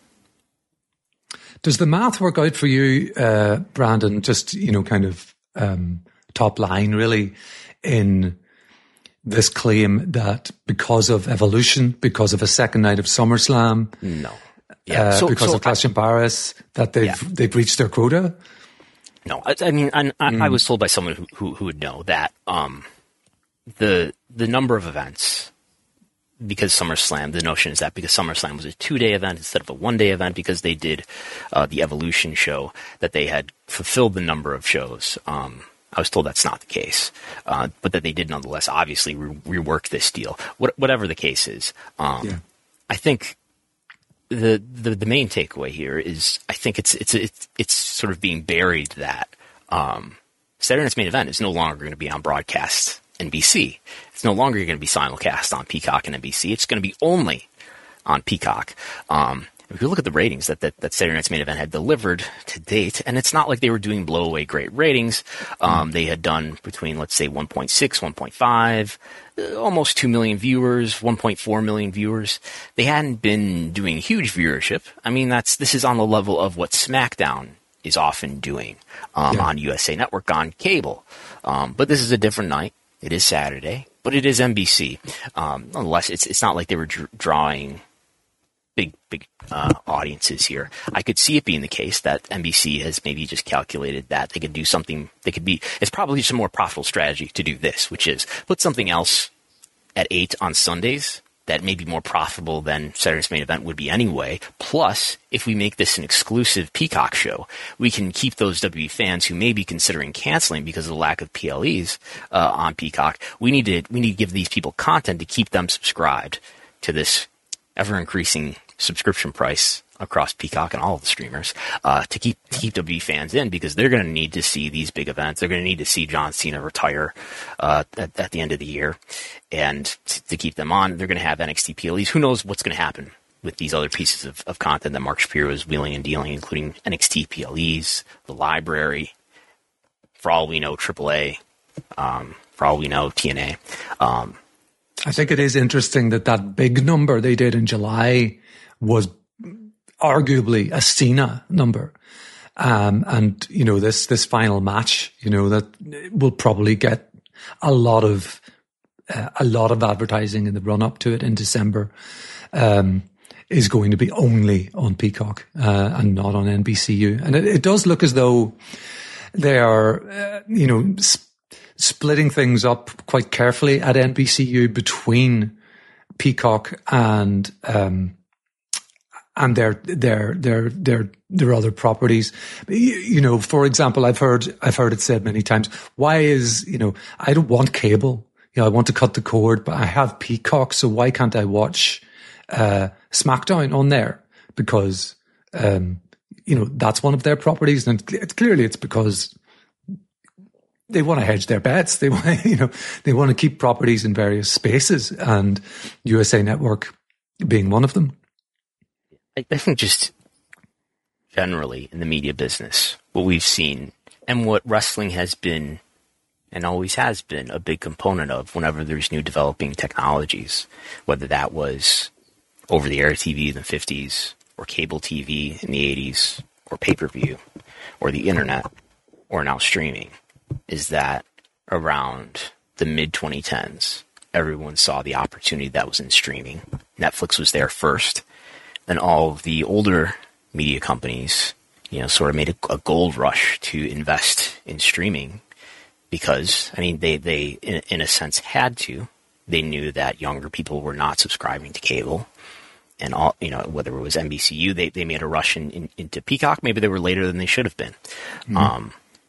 Does the math work out for you, uh, Brandon, just, you know, kind of um, top line really, in this claim that because of Evolution, because of a second night of SummerSlam, no, yeah, uh, so, because so of Clash in Paris, that they've yeah. they've reached their quota? No, I, I mean, I, I, mm. I was told by someone who, who, who would know that um, the the number of events, because SummerSlam, the notion is that because SummerSlam was a two-day event instead of a one-day event, because they did uh, the Evolution show, that they had fulfilled the number of shows. Um, I was told that's not the case, uh, but that they did nonetheless obviously re- rework this deal. What, whatever the case is, um, yeah. I think the, the the main takeaway here is I think it's it's it's it's sort of being buried that um, Saturday Night's Main Event is no longer going to be on broadcast N B C. It's no longer going to be simulcast on Peacock and N B C. It's going to be only on Peacock. Um, if you look at the ratings that, that, that Saturday Night's Main Event had delivered to date, and it's not like they were doing blow-away great ratings. Um, mm. They had done between, let's say, one point six, one point five, uh, almost two million viewers, one point four million viewers. They hadn't been doing huge viewership. I mean, that's this is on the level of what SmackDown is often doing um, yeah. on U S A Network, on cable. Um, but this is a different night. It is Saturday, but it is N B C. Um, nonetheless, it's it's not like they were dr- drawing big, big uh, audiences here. I could see it being the case that N B C has maybe just calculated that they could do something. They could be. It's probably just a more profitable strategy to do this, which is put something else at eight on Sundays that may be more profitable than Saturday's Main Event would be anyway. Plus, if we make this an exclusive Peacock show, we can keep those W W E fans who may be considering canceling because of the lack of P L Es uh, on Peacock. We need to we need to give these people content to keep them subscribed to this ever-increasing subscription price across Peacock and all of the streamers uh, to keep to keep W W E fans in, because they're going to need to see these big events. They're going to need to see John Cena retire uh, at, at the end of the year, and t- to keep them on, they're going to have N X T P L Es. Who knows what's going to happen with these other pieces of, of content that Mark Shapiro is wheeling and dealing, including N X T P L Es, the library, for all we know, triple A, um, for all we know, T N A. Um, I think it is interesting that that big number they did in July was arguably a Cena number. Um, and, you know, this, this final match, you know, that will probably get a lot of, uh, a lot of advertising in the run up to it in December, um, is going to be only on Peacock, uh, and not on N B C U. And it, it does look as though they are, uh, you know, sp- splitting things up quite carefully at N B C U between Peacock and, um, and their, their, their, their, their other properties. You, you know, for example, I've heard, I've heard it said many times, why is, you know, I don't want cable. You know, I want to cut the cord, but I have Peacock, so why can't I watch, uh, SmackDown on there? Because, um, you know, that's one of their properties. And it's, clearly it's because they want to hedge their bets. They want, you know, they want to keep properties in various spaces, and U S A Network being one of them. I think just generally in the media business, what we've seen and what wrestling has been and always has been a big component of whenever there's new developing technologies, whether that was over-the-air T V in the fifties or cable T V in the eighties, or pay-per-view, or the internet, or now streaming, is that around the mid twenty tens, everyone saw the opportunity that was in streaming. Netflix was there first. Then all of the older media companies, you know, sort of made a, a gold rush to invest in streaming because, I mean, they, they in, in a sense had to. They knew that younger people were not subscribing to cable. And all, you know, whether it was N B C U, they, they made a rush in, in, into Peacock. Maybe they were later than they should have been. Mm-hmm. Um,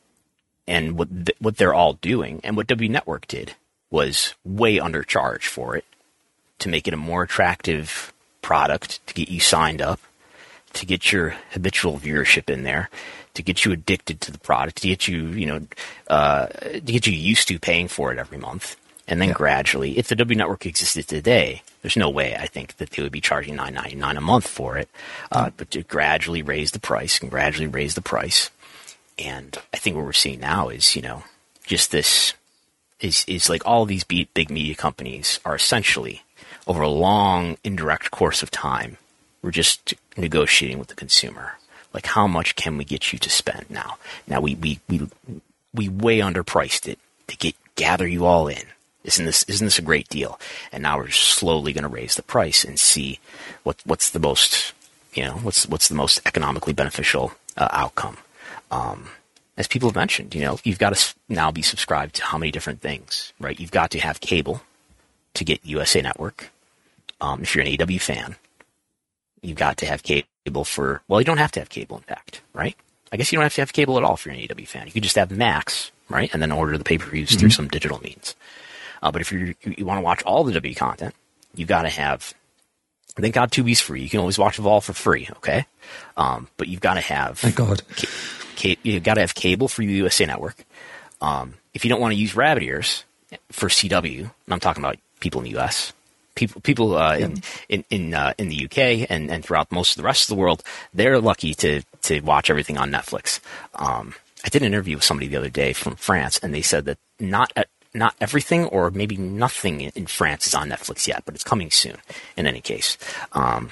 and what th- what they're all doing, and what W Network did, was way undercharge for it to make it a more attractive product, to get you signed up, to get your habitual viewership in there, to get you addicted to the product, to get you, you know, uh, to get you used to paying for it every month. And then yeah. gradually, if the W Network existed today, there's no way I think that they would be charging nine ninety-nine a month for it. Uh, but to gradually raise the price and gradually raise the price. And I think what we're seeing now is, you know, just this is, is like all of these big media companies are essentially, over a long indirect course of time, we're just negotiating with the consumer. Like, how much can we get you to spend now? Now, we, we, we, we way underpriced it to get gather you all in. Isn't this isn't this a great deal? And now we're slowly going to raise the price and see what what's the most you know what's what's the most economically beneficial uh, outcome. Um, as people have mentioned, you know, you've got to now be subscribed to how many different things, right? You've got to have cable to get U S A Network. Um, if you're an A E W fan, you've got to have cable for. Well, you don't have to have cable, in fact, right? I guess you don't have to have cable at all if you're an A E W fan. You could just have Max, right, and then order the pay-per-views mm-hmm. through some digital means. Uh, but if you're, you want to watch all the W content, you've got to have, thank God Tubi's free. You can always watch Evolve for free, okay? Um, but you've got to have, thank God, ca- ca- you've got to have cable for U S A Network. Um, if you don't want to use rabbit ears for C W, and I'm talking about people in the U S, people, people uh, yeah. in in in, uh, in the U K and, and throughout most of the rest of the world, they're lucky to to watch everything on Netflix. Um, I did an interview with somebody the other day from France, and they said that not at Not everything, or maybe nothing in France is on Netflix yet, but it's coming soon in any case. Um,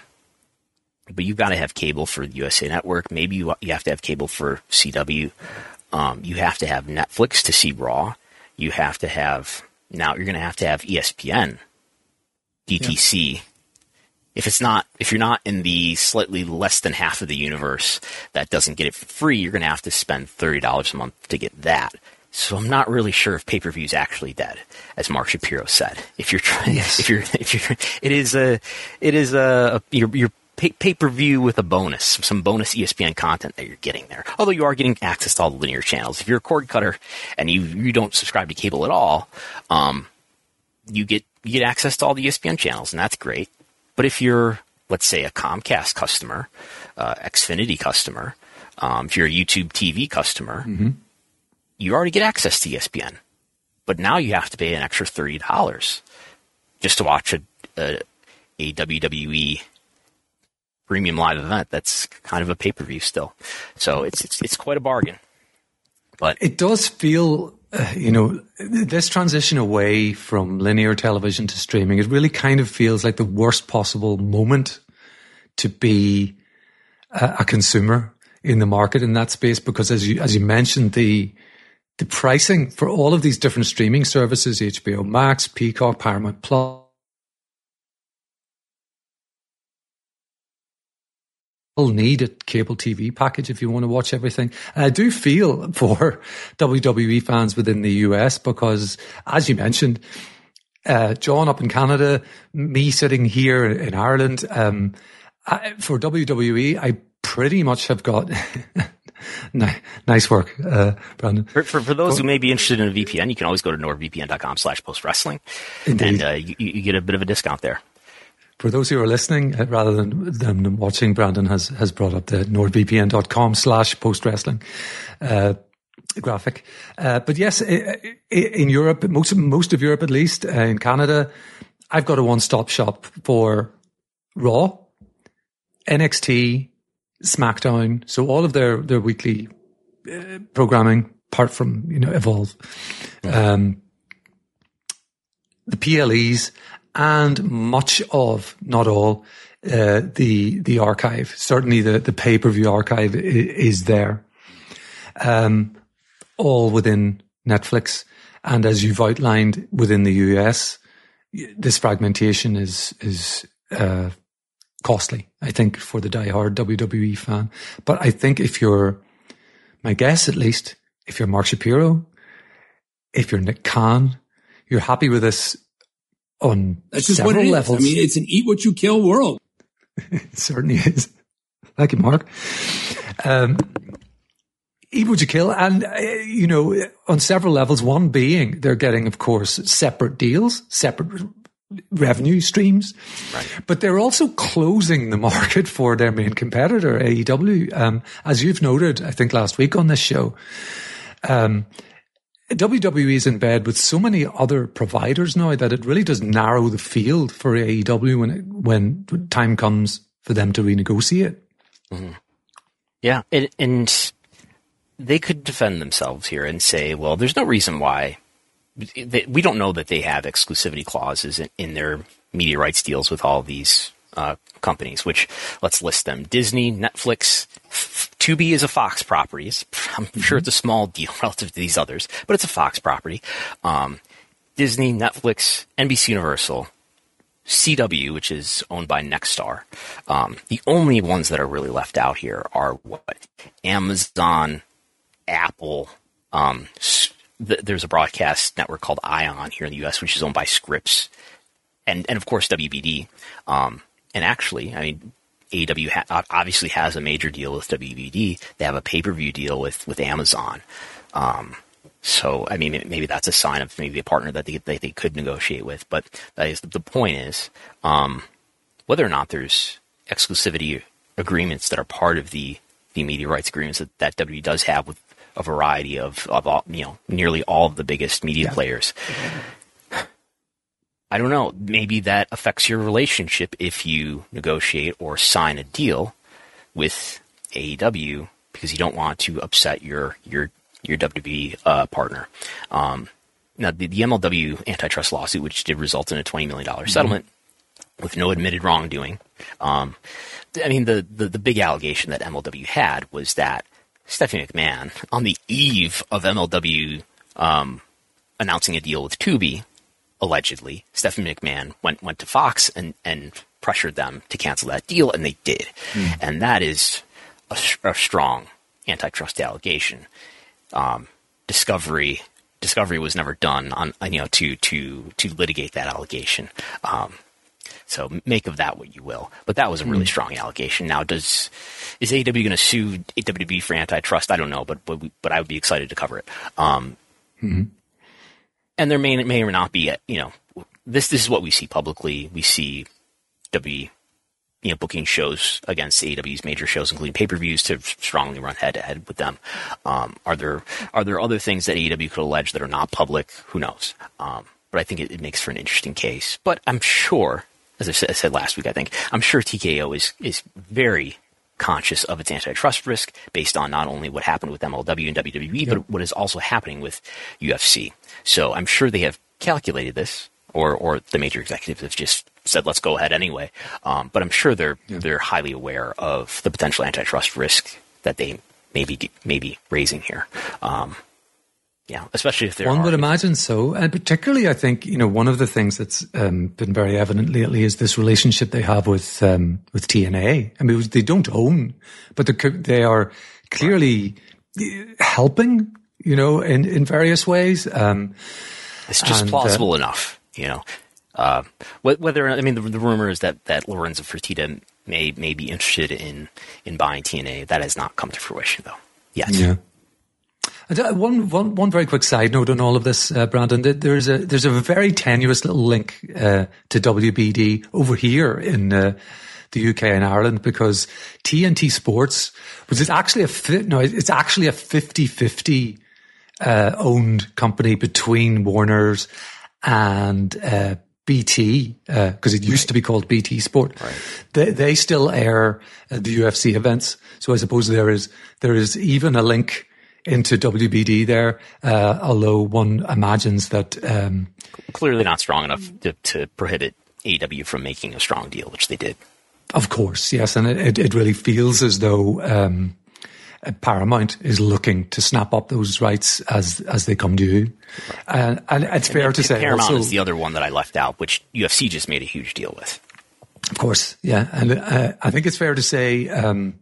but you've got to have cable for the U S A Network. Maybe you, you have to have cable for C W. Um, you have to have Netflix to see Raw. You have to have, now you're going to have to have E S P N, D T C. Yeah. If it's not, if you're not in the slightly less than half of the universe that doesn't get it for free, you're going to have to spend thirty dollars a month to get that. So I'm not really sure if pay-per-view is actually dead, as Mark Shapiro said. If you're trying, yes. if you're, if you're, it is a, it is a, your, your pay, pay-per-view with a bonus, some bonus E S P N content that you're getting there. Although you are getting access to all the linear channels. If you're a cord cutter and you, you don't subscribe to cable at all, um, you get, you get access to all the E S P N channels, and that's great. But if you're, let's say, a Comcast customer, uh, Xfinity customer, um, if you're a YouTube T V customer, mm-hmm. you already get access to E S P N, but now you have to pay an extra thirty dollars just to watch a, a, a W W E premium live event. That's kind of a pay-per-view still. So it's, it's, it's quite a bargain, but it does feel, uh, you know, this transition away from linear television to streaming, it really kind of feels like the worst possible moment to be a, a consumer in the market in that space, because as you, as you mentioned, the, The pricing for all of these different streaming services, H B O Max, Peacock, Paramount Plus, you'll need a cable T V package if you want to watch everything. And I do feel for W W E fans within the U S because, as you mentioned, uh, John up in Canada, me sitting here in Ireland, um, I, for W W E, I pretty much have got... Nice work, uh, Brandon. For, for, for those who may be interested in a V P N, you can always go to nordvpn.com slash postwrestling, and uh, you, you get a bit of a discount there. For those who are listening, uh, rather than them watching, Brandon has, has brought up the nordvpn.com slash postwrestling uh, graphic. Uh, but yes, in Europe, most, most of Europe at least, uh, in Canada, I've got a one-stop shop for Raw, N X T, SmackDown, so all of their their weekly uh, programming, apart from you know Evolve, um, the P L Es, and much of, not all, uh, the the archive. Certainly, the the pay per view archive is, is there, um, all within Netflix. And as you've outlined within the U S, this fragmentation is is uh, costly, I think, for the diehard W W E fan. But I think if you're, my guess at least, if you're Mark Shapiro, if you're Nick Khan, you're happy with this on That's just several what it levels. is. I mean, it's an eat what you kill world. It certainly is. Thank you, Mark. Um, eat what you kill. And, uh, you know, on several levels, one being they're getting, of course, separate deals, separate revenue streams. Right. But they're also closing the market for their main competitor, A E W. Um, as you've noted, I think last week on this show, um, W W E is in bed with so many other providers now that it really does narrow the field for A E W when it, when time comes for them to renegotiate. Mm-hmm. Yeah, and, and they could defend themselves here and say, well, there's no reason why. They, we don't know that they have exclusivity clauses in, in their media rights deals with all these uh, companies, which, let's list them. Disney, Netflix, Tubi is a Fox property. It's, I'm mm-hmm. sure it's a small deal relative to these others, but it's a Fox property. Um, Disney, Netflix, N B C Universal, C W, which is owned by Nexstar. Um, the only ones that are really left out here are what? Amazon, Apple. Um, th- there's a broadcast network called ION here in the U S, which is owned by Scripps, and and of course W B D. Um, and actually, I mean, A E W ha- obviously has a major deal with W B D. They have a pay-per-view deal with with Amazon. Um, so, I mean, maybe that's a sign of maybe a partner that they that they could negotiate with. But that is, the point is, um, whether or not there's exclusivity agreements that are part of the the media rights agreements that, that W W E does have with a variety of, of all, you know, nearly all of the biggest media yeah. players. I don't know. Maybe that affects your relationship if you negotiate or sign a deal with A E W because you don't want to upset your your your W W E uh, partner. Um, now, the, the M L W antitrust lawsuit, which did result in a twenty million dollars mm-hmm. settlement with no admitted wrongdoing. Um, I mean, the, the, the big allegation that M L W had was that Stephanie McMahon, on the eve of M L W um, announcing a deal with Tubi, allegedly, Stephanie McMahon went went to Fox and, and pressured them to cancel that deal, and they did. Mm. And that is a, a strong antitrust allegation. Um, Discovery Discovery was never done on you know to to to litigate that allegation. Um, so make of that what you will. But that was a really mm. strong allegation. Now, does is A E W going to sue W W E for antitrust? I don't know, but but, we, but I would be excited to cover it. Um, mm-hmm. And there may may or not be, you know, this this is what we see publicly. We see W W E, you know, booking shows against A E W's major shows, including pay-per-views, to strongly run head-to-head with them. Um, are there are there other things that A E W could allege that are not public? Who knows? Um, but I think it, it makes for an interesting case. But I'm sure, as I said, I said last week, I think, I'm sure T K O is is very conscious of its antitrust risk based on not only what happened with M L W and W W E, yep. but what is also happening with U F C. So I'm sure they have calculated this, or or the major executives have just said, let's go ahead anyway. Um, but I'm sure they're yeah. they're highly aware of the potential antitrust risk that they may be, may be raising here. Um, yeah, especially if they're one would imagine so, and particularly I think you know one of the things that's um, been very evident lately is this relationship they have with um, with T N A. I mean, they don't own, but they are clearly helping, you know, in in various ways. Um, it's just and, plausible uh, enough, you know. Uh, whether I mean the, the rumor is that that Lorenzo Fertitta may may be interested in in buying T N A. That has not come to fruition though yet. Yeah. One, one, one very quick side note on all of this, uh, Brandon. There's a there's a very tenuous little link uh, to W B D over here in uh, the U K and Ireland because T N T Sports, which is actually a no, it's actually a fifty-fifty uh, owned company between Warner's and uh, B T because uh, it used to be called B T Sport. Right. They they still air uh, the U F C events, so I suppose there is there is even a link into W B D there, uh, although one imagines that um, clearly not strong enough to, to prohibit A E W from making a strong deal, which they did. Of course, yes, and it, it really feels as though um, Paramount is looking to snap up those rights as as they come due, uh, and it's fair and, to and say Paramount also, is the other one that I left out, which U F C just made a huge deal with. Of course, yeah, and uh, I think it's fair to say, um,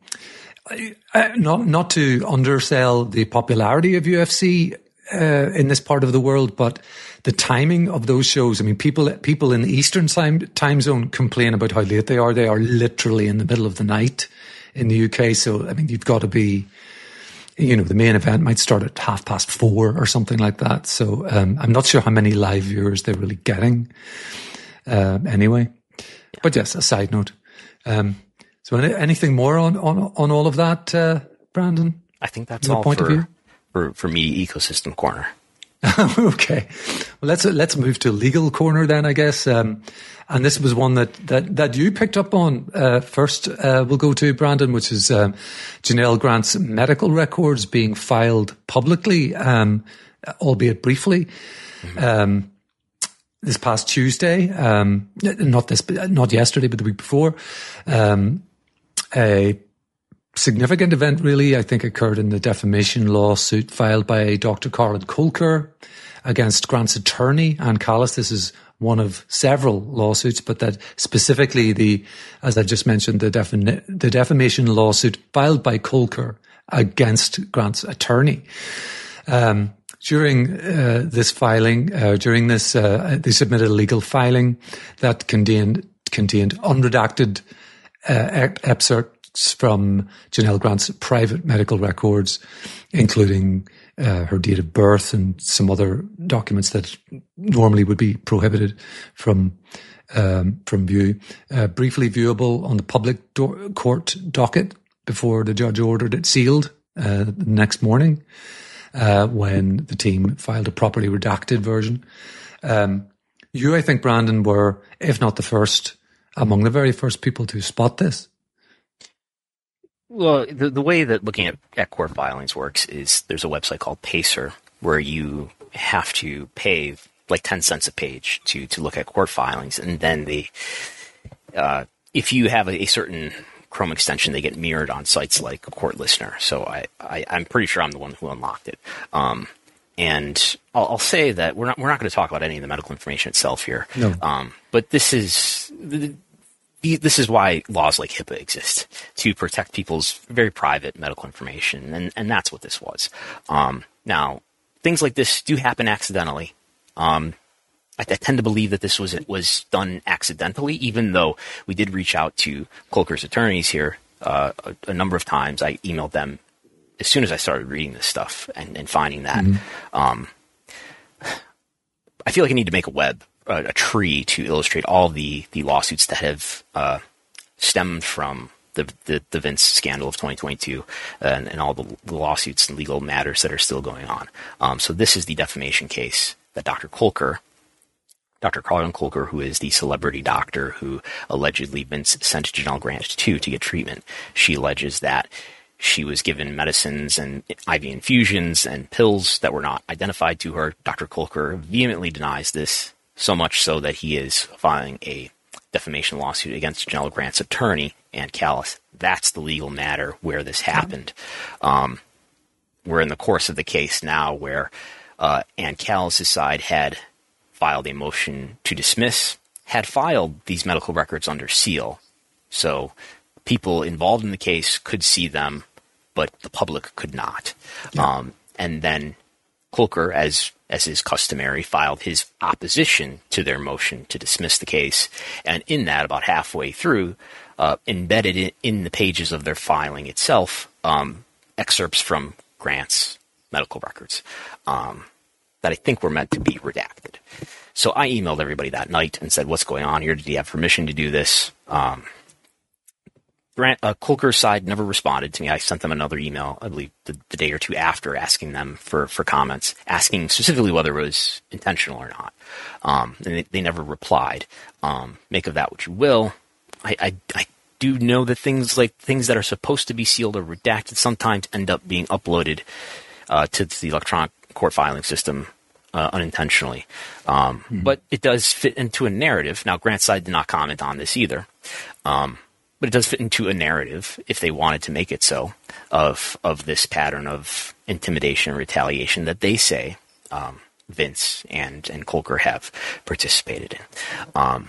uh, not not to undersell the popularity of U F C uh, in this part of the world, but the timing of those shows. I mean, people people in the Eastern time time zone complain about how late they are. They are literally in the middle of the night in the U K. So, I mean, you've got to be, you know, the main event might start at half past four or something like that. So, um, I'm not sure how many live viewers they're really getting. Uh, anyway, but yes, a side note. Um, so, any, anything more on on on all of that, uh, Brandon? I think that's Your all point for, of view? for for Media Ecosystem Corner. Okay, well let's let's move to legal corner then, I guess. Um, and this was one that that, that you picked up on uh, first. Uh, we'll go to Brandon, which is um, Janelle Grant's medical records being filed publicly, um, albeit briefly. Mm-hmm. Um, this past Tuesday, um, not this, not yesterday, but the week before, um, a significant event really, I think, occurred in the defamation lawsuit filed by Doctor Colin Colker against Grant's attorney, Ann Callis. This is one of several lawsuits, but that specifically the, as I just mentioned, the, defini- the defamation lawsuit filed by Colker against Grant's attorney. Um, during uh, this filing, uh, during this, uh, they submitted a legal filing that contained, contained unredacted uh, excerpts from Janelle Grant's private medical records, including uh, her date of birth and some other documents that normally would be prohibited from um, from view. Uh, briefly viewable on the public do- court docket before the judge ordered it sealed uh, the next morning uh, when the team filed a properly redacted version. Um, you, I think, Brandon, were, if not the first, among the very first people to spot this. Well, the, the way that looking at, at court filings works is there's a website called Pacer where you have to pay like ten cents a page to, to look at court filings. And then they, uh, if you have a, a certain Chrome extension, they get mirrored on sites like Court Listener. So I, I, I'm pretty sure I'm the one who unlocked it. Um, and I'll, I'll say that we're not, we're not going to talk about any of the medical information itself here. No. Um, but this is, This is why laws like HIPAA exist, to protect people's very private medical information, and, and that's what this was. Um, now, things like this do happen accidentally. Um, I, I tend to believe that this was was done accidentally, even though we did reach out to Colker's attorneys here uh, a, a number of times. I emailed them as soon as I started reading this stuff and, and finding that. Mm-hmm. Um, I feel like I need to make a web. A, a tree to illustrate all the, the lawsuits that have uh, stemmed from the, the, the Vince scandal of twenty twenty-two and, and all the, the lawsuits and legal matters that are still going on. Um, so this is the defamation case that Doctor Colker, Doctor Colin Colker, who is the celebrity doctor who allegedly Vince sent Janelle Grant to to get treatment. She alleges that she was given medicines and I V infusions and pills that were not identified to her. Doctor Colker vehemently denies this. So much so that he is filing a defamation lawsuit against Janelle Grant's attorney, Ann Callis. That's the legal matter where this happened. Um, we're in the course of the case now where uh, Ann Callis' side had filed a motion to dismiss, had filed these medical records under seal. So people involved in the case could see them, but the public could not. Yeah. Um, and then Colker, as as is customary, filed his opposition to their motion to dismiss the case. And in that, about halfway through, uh, embedded in, in the pages of their filing itself, um, excerpts from Grant's medical records um, that I think were meant to be redacted. So I emailed everybody that night and said, what's going on here? Did he have permission to do this? Um, Grant, uh, Colker's side never responded to me. I sent them another email, I believe, the, the day or two after, asking them for, for comments, asking specifically whether it was intentional or not. Um, and they, they never replied. Um, make of that what you will. I, I, I do know that things like things that are supposed to be sealed or redacted sometimes end up being uploaded uh, to, to the electronic court filing system uh, unintentionally. Um, mm-hmm. But it does fit into a narrative. Now, Grant's side did not comment on this either. Um, but it does fit into a narrative, if they wanted to make it so, of of this pattern of intimidation and retaliation that they say um, Vince and and Kolker have participated in. Um,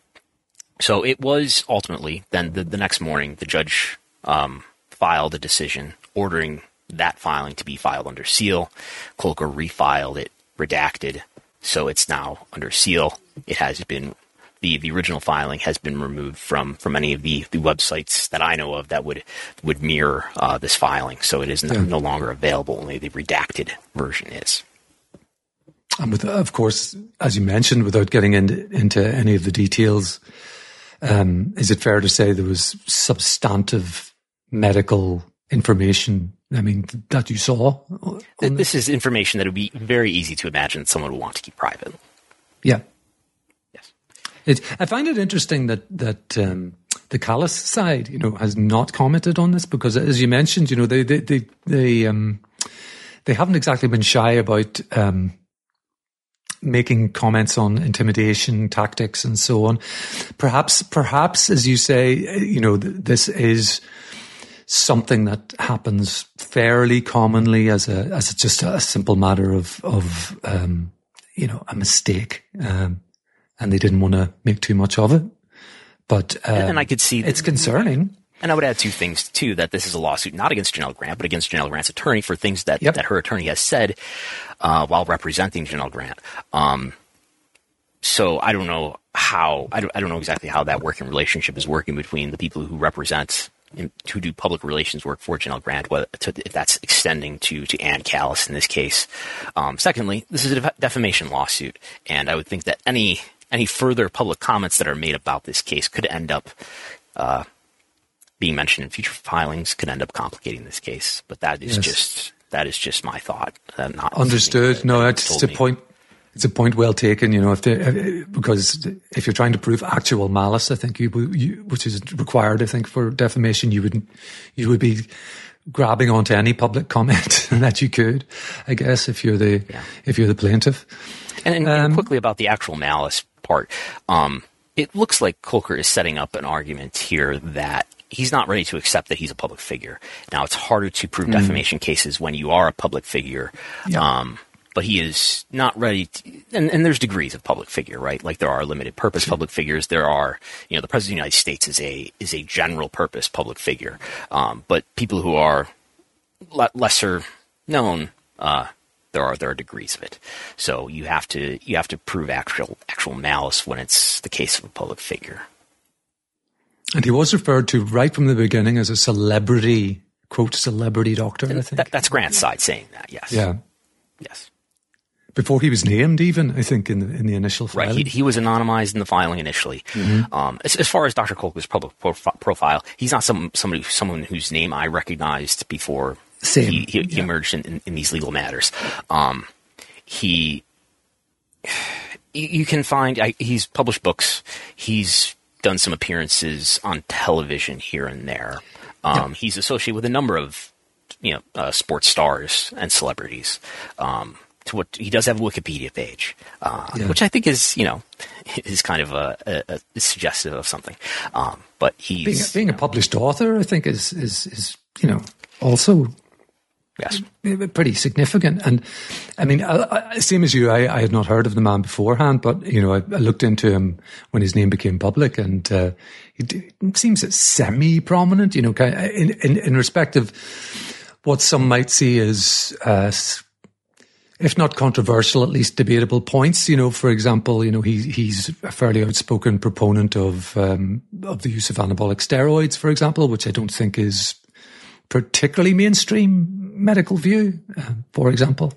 so it was ultimately then the, the next morning the judge um, filed a decision ordering that filing to be filed under seal. Kolker refiled it, redacted, so it's now under seal. It has been the, the original filing has been removed from, from any of the, the websites that I know of that would would mirror uh, this filing. So it is no, Yeah. no longer available. Only the redacted version is. And with, of course, as you mentioned, without getting into, into any of the details, um, is it fair to say there was substantive medical information, I mean, that you saw? Th- this is information that would be very easy to imagine someone would want to keep private. Yeah. Yes. It, I find it interesting that, that um, the Callis side, you know, has not commented on this because, as you mentioned, you know, they, they, they, they, um, they haven't exactly been shy about um, making comments on intimidation tactics and so on. Perhaps, perhaps, as you say, you know, th- this is something that happens fairly commonly as a as just a simple matter of of um, you know, a mistake, um, and they didn't want to make too much of it. But um, and, and I could see it's concerning. And I would add two things too: that this is a lawsuit not against Janelle Grant, but against Janelle Grant's attorney for things that Yep. that her attorney has said uh, while representing Janelle Grant. Um, so I don't know how I don't, I don't know exactly how that working relationship is working between the people who represent. In, to do public relations work for Janelle Grant, whether to, if that's extending to to Ann Callis in this case. Um, secondly, this is a def- defamation lawsuit, and I would think that any any further public comments that are made about this case could end up uh, being mentioned in future filings, could end up complicating this case. But that is Yes. just that is just my thought. Uh, not Understood. that, no, that it's told a me. point. It's a point well taken. You know, if they, because if you're trying to prove actual malice, I think you, you, which is required, I think, for defamation, you would, you would be grabbing onto any public comment that you could, I guess, if you're the, Yeah. if you're the plaintiff. And, and, Um, and quickly about the actual malice part, um, it looks like Kolker is setting up an argument here that he's not ready to accept that he's a public figure. Now, it's harder to prove Mm. defamation cases when you are a public figure. Yeah. Um, but he is not ready to, and, and there's degrees of public figure, right? Like there are limited purpose public figures. There are, you know, the President of the United States is a, is a general purpose public figure. Um, but people who are le- lesser known, uh, there are, there are degrees of it. So you have to, you have to prove actual, actual malice when it's the case of a public figure. And he was referred to right from the beginning as a celebrity, quote, celebrity doctor, I think. That, that's Grant's side saying that, yes. Yeah. Yes. Before he was named, even, I think, in the, in the initial filing. Right. He, he was anonymized in the filing initially. Mhm. Um, as, as far as Doctor Kolker's public profi- profile, he's not some somebody someone whose name I recognized before Same. he, he, he Yeah. emerged in, in, in these legal matters. Um, he, you, you can find I, he's published books. He's done some appearances on television here and there. Um, Yeah. He's associated with a number of you know uh, sports stars and celebrities. Um, To what he does have a Wikipedia page, uh, Yeah. which I think is, you know, is kind of a, a, a is suggestive of something. Um, but he's Being, being a published author, I think, is, is, is you know, also yes. pretty significant. And I mean, I, I, same as you, I, I had not heard of the man beforehand, but, you know, I, I looked into him when his name became public, and uh, he d- seems semi-prominent, you know, kind of in, in, in respect of what some might see as uh, if not controversial, at least debatable points. You know, for example, you know, he, he's a fairly outspoken proponent of um, of the use of anabolic steroids, for example, which I don't think is particularly mainstream medical view, uh, for example.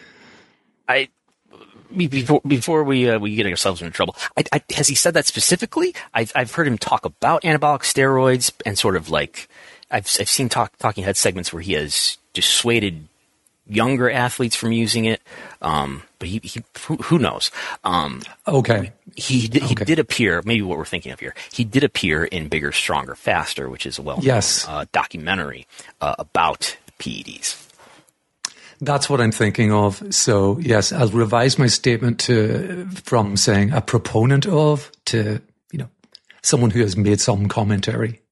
I before before we uh, we get ourselves into trouble. I, I, has he said that specifically? I've I've heard him talk about anabolic steroids and sort of like I've I've seen talk, talking head segments where he has dissuaded younger athletes from using it, um, but he, he who, who knows? Um, okay, he did, he okay. did appear. Maybe what we're thinking of here. He did appear in Bigger, Stronger, Faster, which is a well Yes. uh, documentary uh, about P E Ds. That's what I'm thinking of. So yes, I'll revise my statement to from saying a proponent of to you know someone who has made some commentary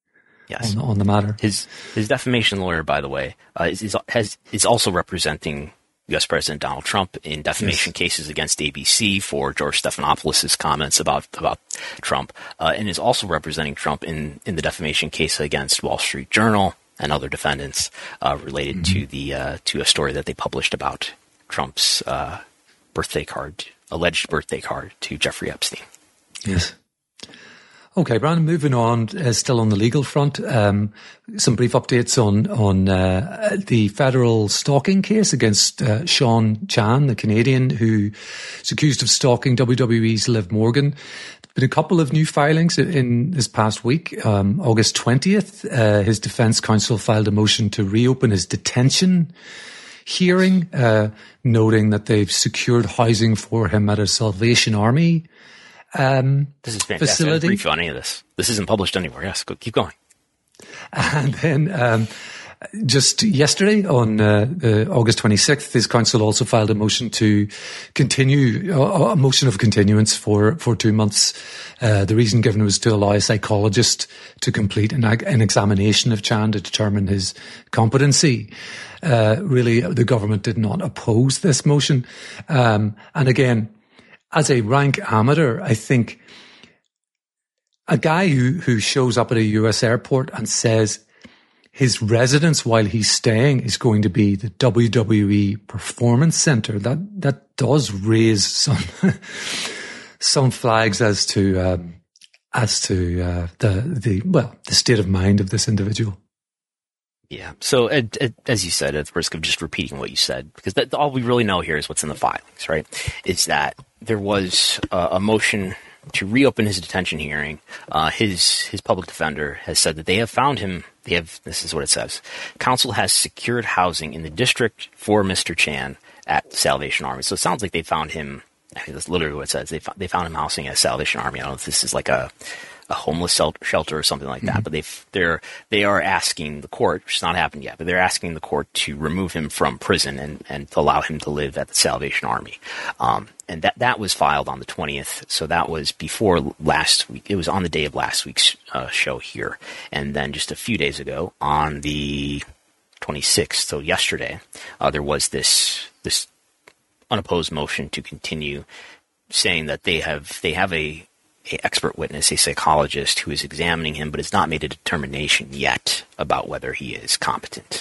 Yes. on, on the matter. His his defamation lawyer, by the way, uh, is, is has is also representing U S President Donald Trump in defamation yes. cases against A B C for George Stephanopoulos' comments about about Trump, uh, and is also representing Trump in, in the defamation case against Wall Street Journal and other defendants uh, related mm-hmm. to the uh, to a story that they published about Trump's uh, birthday card, alleged birthday card to Jeffrey Epstein. Yes. Okay, Brandon, moving on, uh, still on the legal front, um, some brief updates on on uh, the federal stalking case against uh, Sean Chan, the Canadian who is accused of stalking W W E's Liv Morgan. There's been a couple of new filings in this past week. Um, August twentieth, uh, his defence counsel filed a motion to reopen his detention hearing, uh, noting that they've secured housing for him at a Salvation Army Um, this is fantastic. facility. I didn't brief you on any of this. This isn't published anywhere. Yes, go, keep going. And then um, just yesterday, on uh, uh, August twenty-sixth, his counsel also filed a motion to continue, uh, a motion of continuance for, for two months. Uh, the reason given was to allow a psychologist to complete an, an examination of Chan to determine his competency. Uh, really, the government did not oppose this motion. Um, and again, as a rank amateur, I think a guy who, who shows up at a U S airport and says his residence while he's staying is going to be the W W E Performance Center, that that does raise some some flags as to um, as to uh, the the well the state of mind of this individual. Yeah. So, Ed, Ed, as you said, at the risk of just repeating what you said, because that, all we really know here is what's in the filings, right? Is that there was uh, a motion to reopen his detention hearing. Uh, his his public defender has said that they have found him. They have. This is what it says: counsel has secured housing in the district for Mister Chan at Salvation Army. So it sounds like they found him. I think that's literally what it says. They found, they found him housing at Salvation Army. I don't know if this is like a. a homeless shelter or something like that, mm-hmm. but they they're they are asking the court, which has not happened yet, but they're asking the court to remove him from prison and, and to allow him to live at the Salvation Army. Um, and that that was filed on the twentieth, so that was before last week. It was on the day of last week's uh, show here, and then just a few days ago on the twenty-sixth, so yesterday, uh, there was this this unopposed motion to continue, saying that they have they have a A expert witness, a psychologist who is examining him, but has not made a determination yet about whether he is competent.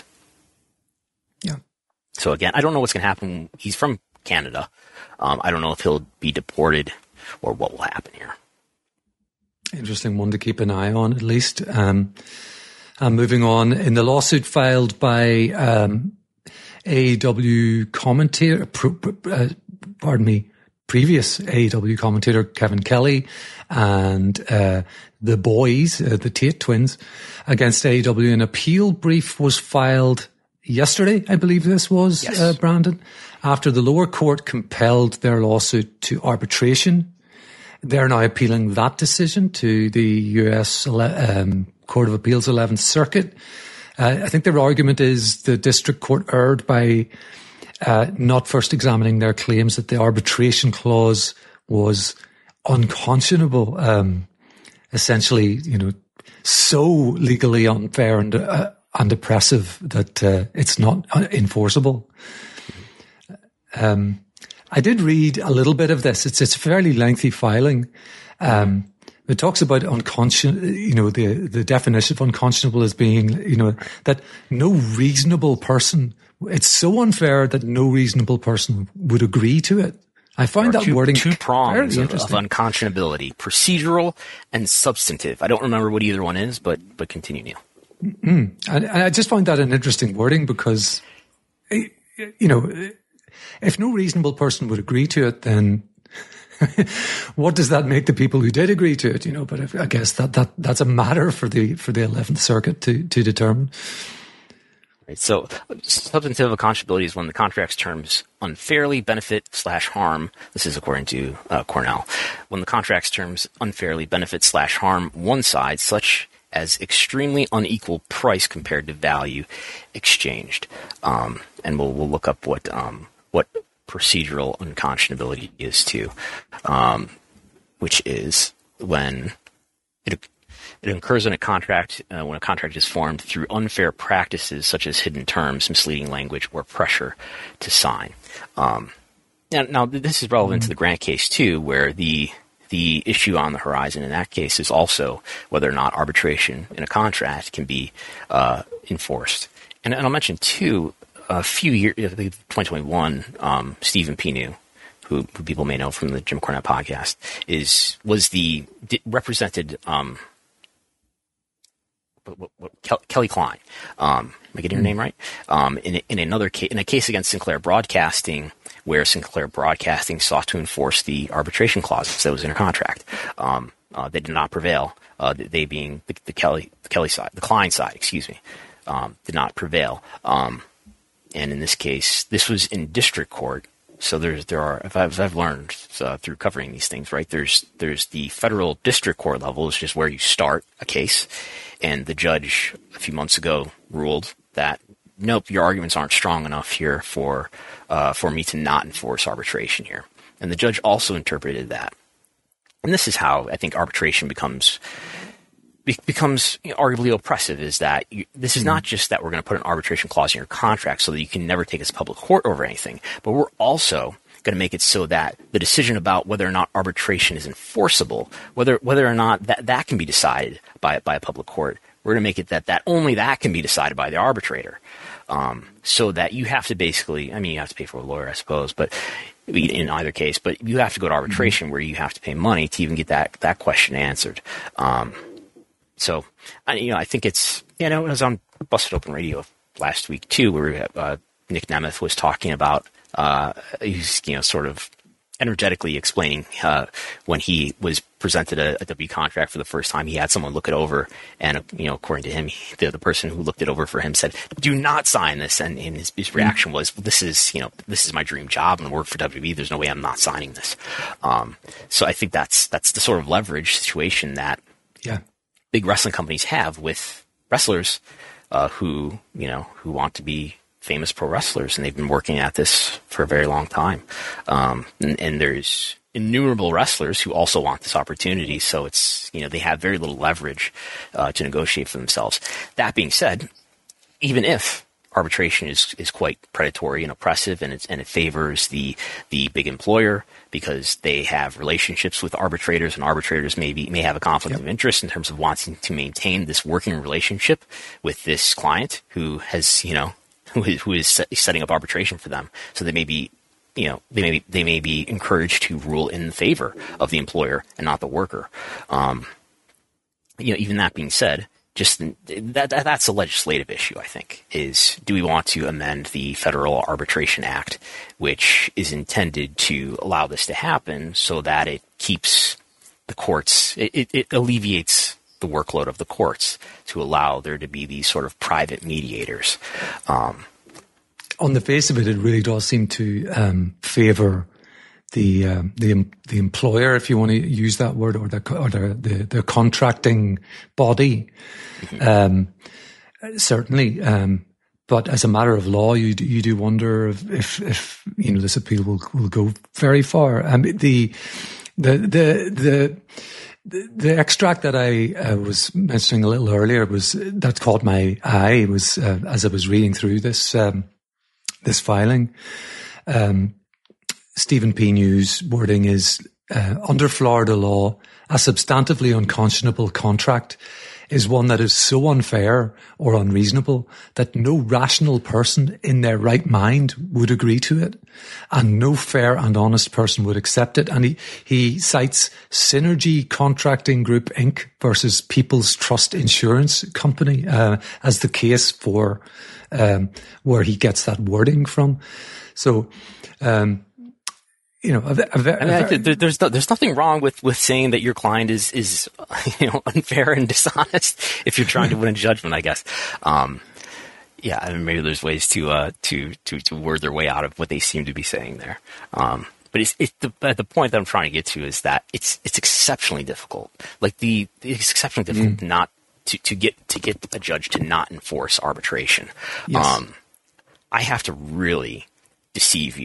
Yeah. So again, I don't know what's going to happen. He's from Canada. Um, I don't know if he'll be deported or what will happen here. Interesting one to keep an eye on, at least. Um, and moving on, in the lawsuit filed by um, A E W commentator, uh, pardon me, previous A E W commentator Kevin Kelly and uh, the boys, uh, the Tate twins, against A E W. An appeal brief was filed yesterday, I believe this was, yes. uh, Brandon, after the lower court compelled their lawsuit to arbitration. They're now appealing that decision to the U S um, Court of Appeals eleventh Circuit. Uh, I think their argument is the district court erred by Uh, not first examining their claims that the arbitration clause was unconscionable, um, essentially, you know, so legally unfair and uh, and oppressive that uh, it's not enforceable. Um, I did read a little bit of this. It's it's a fairly lengthy filing. Um, it talks about unconscious, you know, the the definition of unconscionable as being, you know, that no reasonable person. It's so unfair that no reasonable person would agree to it. I find that two, wording two prongs of, of unconscionability: procedural and substantive. I don't remember what either one is, but but continue, Neil. Mm-hmm. And, and I just find that an interesting wording because, you know, if no reasonable person would agree to it, then what does that make the people who did agree to it? You know, but if, I guess that that that's a matter for the for the eleventh Circuit to to determine. Right, so substantive unconscionability is when the contract's terms unfairly benefit slash harm. This is according to uh, Cornell. When the contract's terms unfairly benefit slash harm one side, such as extremely unequal price compared to value exchanged. Um, and we'll we'll look up what um, what procedural unconscionability is too, um, which is when it It occurs in a contract uh, when a contract is formed through unfair practices such as hidden terms, misleading language, or pressure to sign. Um, now, now, this is relevant to the Grant case too, where the the issue on the horizon in that case is also whether or not arbitration in a contract can be uh, enforced. And, and I'll mention too, a few years, I think twenty twenty-one, um, Stephen Pinu, who, who people may know from the Jim Cornette podcast, is was the represented. Um, What, what, what, Kelly Klein, um, am I getting her name right? Um, in, in another case, in a case against Sinclair Broadcasting, where Sinclair Broadcasting sought to enforce the arbitration clause that was in her contract, um, uh, they did not prevail. Uh, they being the, the Kelly, the Kelly side, the Klein side, excuse me, um, did not prevail. Um, and in this case, this was in district court. So there's there are if I've, I've learned uh, through covering these things, right? There's there's the federal district court level, is just where you start a case, and the judge a few months ago ruled that nope, your arguments aren't strong enough here for uh, for me to not enforce arbitration here. And the judge also interpreted that, and this is how I think arbitration becomes. becomes arguably oppressive, is that you, this is not just that we're going to put an arbitration clause in your contract so that you can never take us to public court over anything, but we're also going to make it so that the decision about whether or not arbitration is enforceable, whether whether or not that, that can be decided by, by a public court, we're going to make it that, that only that can be decided by the arbitrator. Um, so that you have to basically, I mean, you have to pay for a lawyer, I suppose, but in either case, but you have to go to arbitration mm-hmm. where you have to pay money to even get that, that question answered. Um, So, you know, I think it's, you know, it was on Busted Open Radio last week too, where uh, Nick Nemeth was talking about, uh, he's, you know, sort of energetically explaining uh, when he was presented a, a W contract for the first time, he had someone look it over, and, you know, according to him, he, the, the person who looked it over for him said, "Do not sign this." And, and his, his reaction was, well, "This is, you know, this is my dream job and work for W W E. There's no way I'm not signing this." Um, so I think that's that's the sort of leverage situation that, yeah. big wrestling companies have with wrestlers uh, who, you know, who want to be famous pro wrestlers, and they've been working at this for a very long time. Um, and, and there's innumerable wrestlers who also want this opportunity, so it's, you know, they have very little leverage uh, to negotiate for themselves. That being said, even if arbitration is, is quite predatory and oppressive, and it's, and it favors the the big employer because they have relationships with arbitrators, and arbitrators may be, may have a conflict yep. of interest in terms of wanting to maintain this working relationship with this client who has, you know, who is, who is setting up arbitration for them. So they may be, you know, they may be, they may be encouraged to rule in favor of the employer and not the worker. Um, you know, even that being said, Just that, that that's a legislative issue, I think, is do we want to amend the Federal Arbitration Act, which is intended to allow this to happen so that it keeps the courts, it, it, it alleviates the workload of the courts to allow there to be these sort of private mediators. Um, On the face of it, it really does seem to um, favor the um, the the employer, if you want to use that word, or the or the the, the contracting body. Mm-hmm. Um, certainly, um, but as a matter of law, you do, you do wonder if, if if you know this appeal will will go very far. Um, the the the the. The, the extract that I uh, was mentioning a little earlier was that caught my eye was uh, as I was reading through this um, this filing. Um, Stephen Pinu's wording is uh, under Florida law, a substantively unconscionable contract is one that is so unfair or unreasonable that no rational person in their right mind would agree to it, and no fair and honest person would accept it. And he, he cites Synergy Contracting Group Incorporated versus People's Trust Insurance Company uh, as the case for um, where he gets that wording from. So, um, You know, a, a, a, I mean, I th- there's no, there's nothing wrong with, with saying that your client is is you know unfair and dishonest if you're trying to win a judgment, I guess. Um, yeah, I mean, maybe there's ways to uh to, to to word their way out of what they seem to be saying there. Um, but it's it's the the point that I'm trying to get to is that it's it's exceptionally difficult. Like the it's exceptionally difficult mm. not to, to get to get a judge to not enforce arbitration. Yes. Um, I have to really deceive you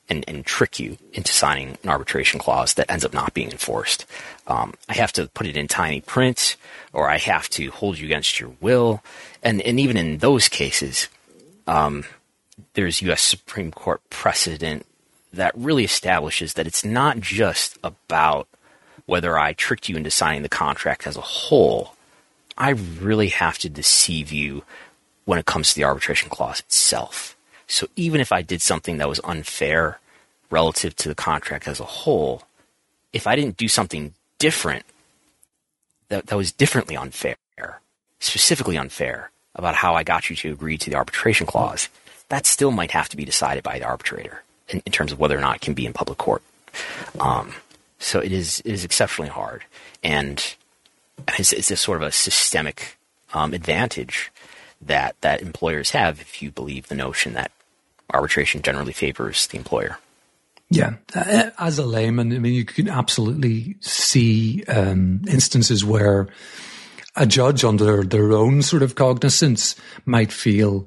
and, and trick you into signing an arbitration clause that ends up not being enforced. Um, I have to put it in tiny print, or I have to hold you against your will. And, and even in those cases, um, there's U S Supreme Court precedent that really establishes that it's not just about whether I tricked you into signing the contract as a whole. I really have to deceive you when it comes to the arbitration clause itself. So even if I did something that was unfair relative to the contract as a whole, if I didn't do something different that, that was differently unfair, specifically unfair about how I got you to agree to the arbitration clause, that still might have to be decided by the arbitrator in, in terms of whether or not it can be in public court. Um, so it is it is exceptionally hard, and it's, it's a sort of a systemic um, advantage that that employers have if you believe the notion that arbitration generally favors the employer. Yeah. As a layman, I mean, you can absolutely see um, instances where a judge under their own sort of cognizance might feel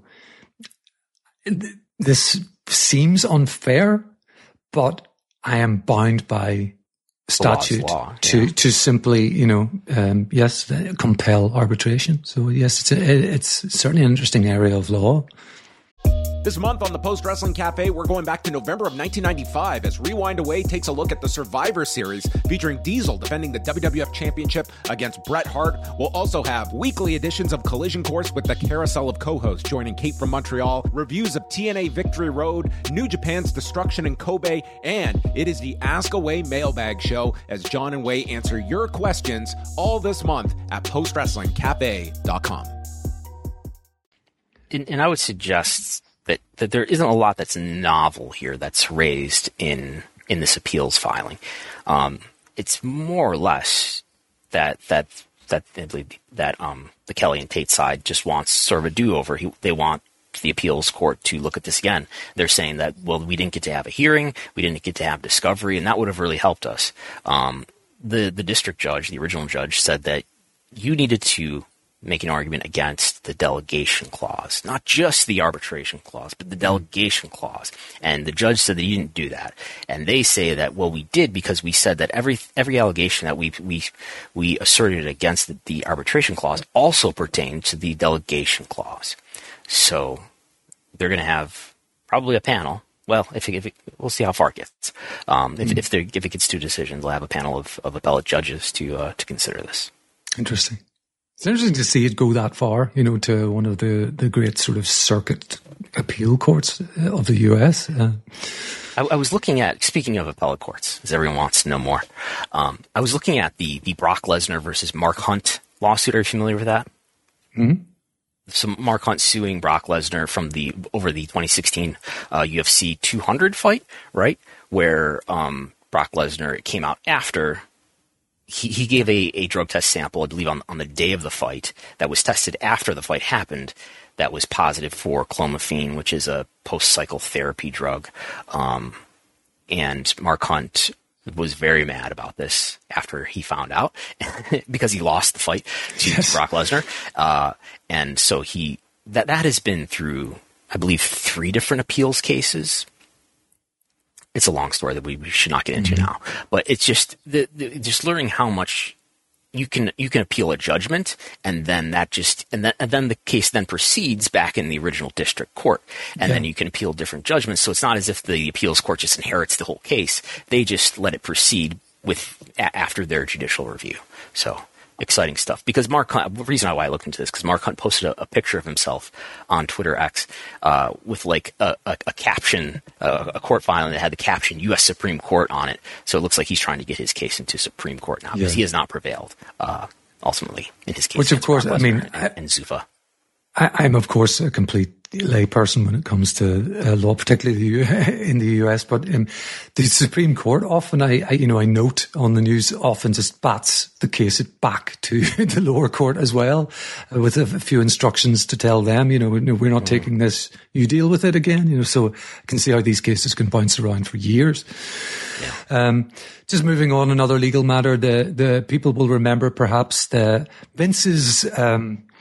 this seems unfair, but I am bound by statute law, to, yeah. to simply, you know, um, yes, compel arbitration. So yes, it's a, it's certainly an interesting area of law. This month on the Post Wrestling Cafe, we're going back to November of nineteen ninety-five as Rewind Away takes a look at the Survivor Series featuring Diesel defending the W W F Championship against Bret Hart. We'll also have weekly editions of Collision Course with the carousel of co-hosts joining Kate from Montreal, reviews of T N A Victory Road, New Japan's Destruction in Kobe, and it is the Ask Away Mailbag Show as John and Way answer your questions all this month at post wrestling cafe dot com. And, and I would suggest that, that there isn't a lot that's novel here that's raised in in this appeals filing. Um, it's more or less that that that I believe that um, the Kelly and Tate side just wants sort of a do-over. He, they want the appeals court to look at this again. They're saying that, well, we didn't get to have a hearing, we didn't get to have discovery, and that would have really helped us. Um, the the district judge, the original judge, said that you needed to make an argument against the delegation clause, not just the arbitration clause, but the delegation clause. And the judge said that you didn't do that. And they say that, well, we did because we said that every every allegation that we we we asserted against the, the arbitration clause also pertained to the delegation clause. So they're going to have probably a panel. Well, if it, if it, we'll see how far it gets. Um, if, mm. if, if it gets to decisions, they'll have a panel of, of appellate judges to uh, to consider this. Interesting. It's interesting to see it go that far, you know, to one of the, the great sort of circuit appeal courts of the U S. Uh, I, I was looking at, speaking of appellate courts, as everyone wants to know more, um, I was looking at the, the Brock Lesnar versus Mark Hunt lawsuit. Are you familiar with that? Mm-hmm. So Mark Hunt suing Brock Lesnar from the over the twenty sixteen uh, U F C two hundred fight, right? Where um, Brock Lesnar came out after. He, he gave a, a drug test sample, I believe, on, on the day of the fight that was tested after the fight happened that was positive for clomiphene, which is a post-cycle therapy drug. Um, and Mark Hunt was very mad about this after he found out because he lost the fight to yes. Brock Lesnar. Uh, and so he that, that has been through, I believe, three different appeals cases. It's a long story that we, we should not get into mm-hmm. now, but it's just the, the, just learning how much you can you can appeal a judgment, and then that just and then and then the case then proceeds back in the original district court, and yeah. then you can appeal different judgments. So it's not as if the appeals court just inherits the whole case; they just let it proceed with a, after their judicial review. So. Exciting stuff. Because Mark Hunt, the reason why I looked into this, because Mark Hunt posted a, a picture of himself on Twitter X uh, with like a, a, a caption, uh, a court filing that had the caption U S Supreme Court on it. So it looks like he's trying to get his case into Supreme Court now because yeah. he has not prevailed uh, ultimately in his case. Which, of course, I mean, and, and Zuffa. I, I'm, of course, a complete layperson when it comes to uh, law, particularly in the U S. But um, the Supreme Court often, I, I, you know, I note on the news, often just bats the case back to the lower court as well, uh, with a, a few instructions to tell them, you know, we're not mm-hmm. taking this. You deal with it again, you know. So I can see how these cases can bounce around for years. Yeah. Um, just moving on, another legal matter. The the people will remember perhaps the Vince's. Um,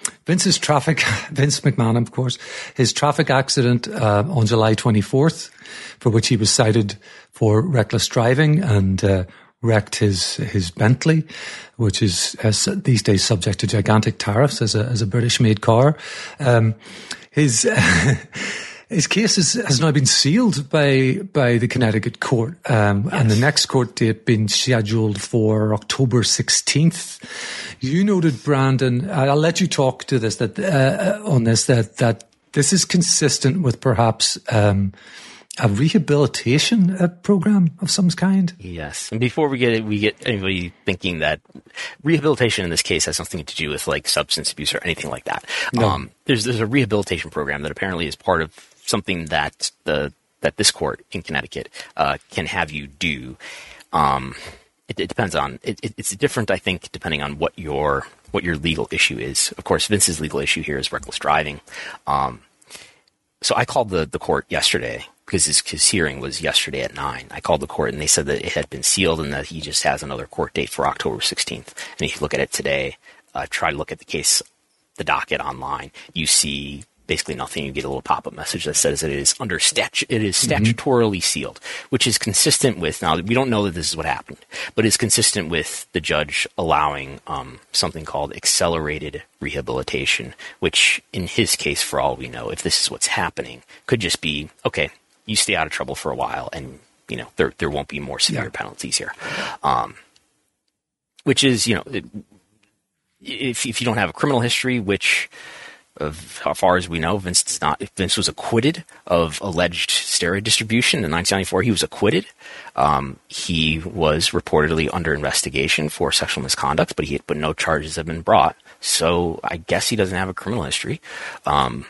Vince's traffic, Vince McMahon, of course, his traffic accident uh, on July twenty-fourth, for which he was cited for reckless driving and uh, wrecked his his Bentley, which is as these days subject to gigantic tariffs as a as a British-made car. Um, his his case is, has now been sealed by by the Connecticut court, um, yes. and the next court date being scheduled for October sixteenth. You noted, Brandon, I'll let you talk to this that uh, on this that that this is consistent with perhaps um, a rehabilitation uh, program of some kind. Yes, and before we get it, we get anybody thinking that rehabilitation in this case has something to do with like substance abuse or anything like that. No. Um, there's there's a rehabilitation program that apparently is part of something that the that this court in Connecticut uh, can have you do. Um, it, it depends on it, it, it's different, I think, depending on what your what your legal issue is. Of course, Vince's legal issue here is reckless driving. Um, so I called the the court yesterday because his, his hearing was yesterday at nine. I called the court and they said that it had been sealed and that he just has another court date for October sixteenth. And if you look at it today, uh, try to look at the case, the docket online, you see basically nothing. You get a little pop-up message that says that it is under statu- it is statutorily mm-hmm. sealed, which is consistent with, now we don't know that this is what happened, but it's consistent with the judge allowing um, something called accelerated rehabilitation, which in his case, for all we know, if this is what's happening, could just be, okay, you stay out of trouble for a while and, you know, there there won't be more severe yeah. penalties here. Um, which is, you know, it, if if you don't have a criminal history, which of how far as we know, Vince does not. Vince was acquitted of alleged steroid distribution in nineteen ninety-four. He was acquitted. Um, he was reportedly under investigation for sexual misconduct, but he but no charges have been brought. So I guess he doesn't have a criminal history. Um,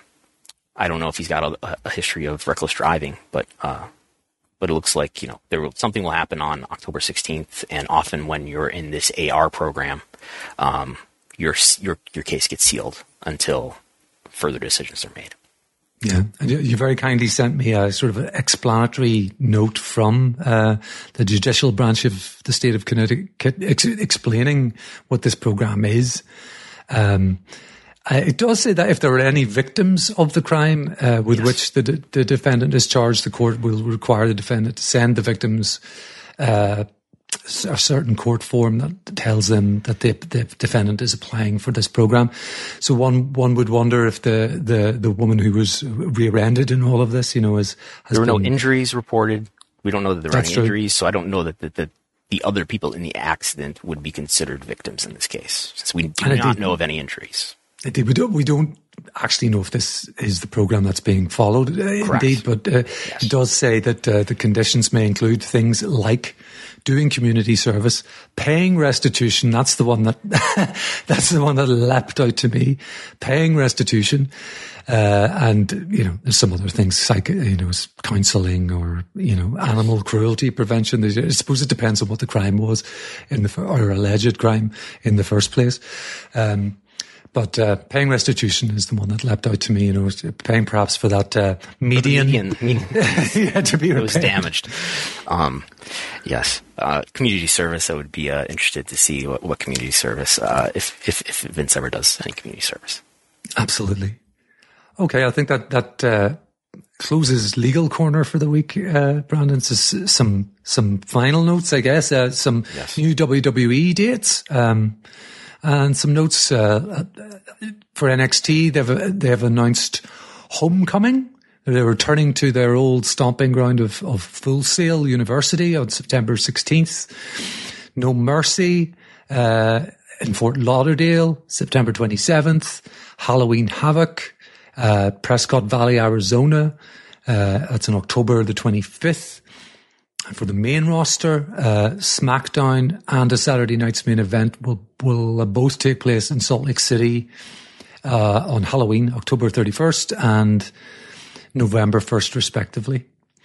I don't know if he's got a, a history of reckless driving, but uh, but it looks like, you know, there will, something will happen on October sixteenth, and often when you're in this A R program, um, your your your case gets sealed until further decisions are made. Yeah, and you very kindly sent me a sort of an explanatory note from uh, the judicial branch of the state of Connecticut ex- explaining what this program is. Um, it does say that if there are any victims of the crime uh, with yes. which the, de- the defendant is charged, the court will require the defendant to send the victims uh, a certain court form that tells them that the, the defendant is applying for this program. So one one would wonder if the the, the woman who was rear-ended in all of this, you know, is has there were been, no injuries reported. We don't know that there were any true. injuries, so I don't know that the, the the other people in the accident would be considered victims in this case, since we do and not know of any injuries. Indeed, we don't, we don't actually know if this is the program that's being followed, uh, indeed, but uh, yes. it does say that uh, the conditions may include things like doing community service, paying restitution. That's the one that that's the one that leapt out to me. Paying restitution, uh, and you know, there's some other things, psych, you know, counselling or you know, animal cruelty prevention. I suppose it depends on what the crime was in the or alleged crime in the first place. Um, But uh, paying restitution is the one that leapt out to me. You know, paying perhaps for that uh, median, median, median. yeah, to be it repaired. was damaged. Um, yes, uh, community service. I would be uh, interested to see what, what community service, uh, if, if if Vince ever does any community service. Absolutely. Okay, I think that that uh, closes legal corner for the week. Uh, Brandon, so some some final notes, I guess. Uh, some yes. new W W E dates. Um, And some notes uh, for N X T. They've they've announced Homecoming. They're returning to their old stomping ground of, of Full Sail University on September sixteenth. No Mercy uh, in Fort Lauderdale, September twenty-seventh. Halloween Havoc, uh, Prescott Valley, Arizona. Uh, that's on October the twenty-fifth. And for the main roster, uh, SmackDown and a Saturday night's main event will will uh, both take place in Salt Lake City uh, on Halloween, October thirty-first and November first, respectively.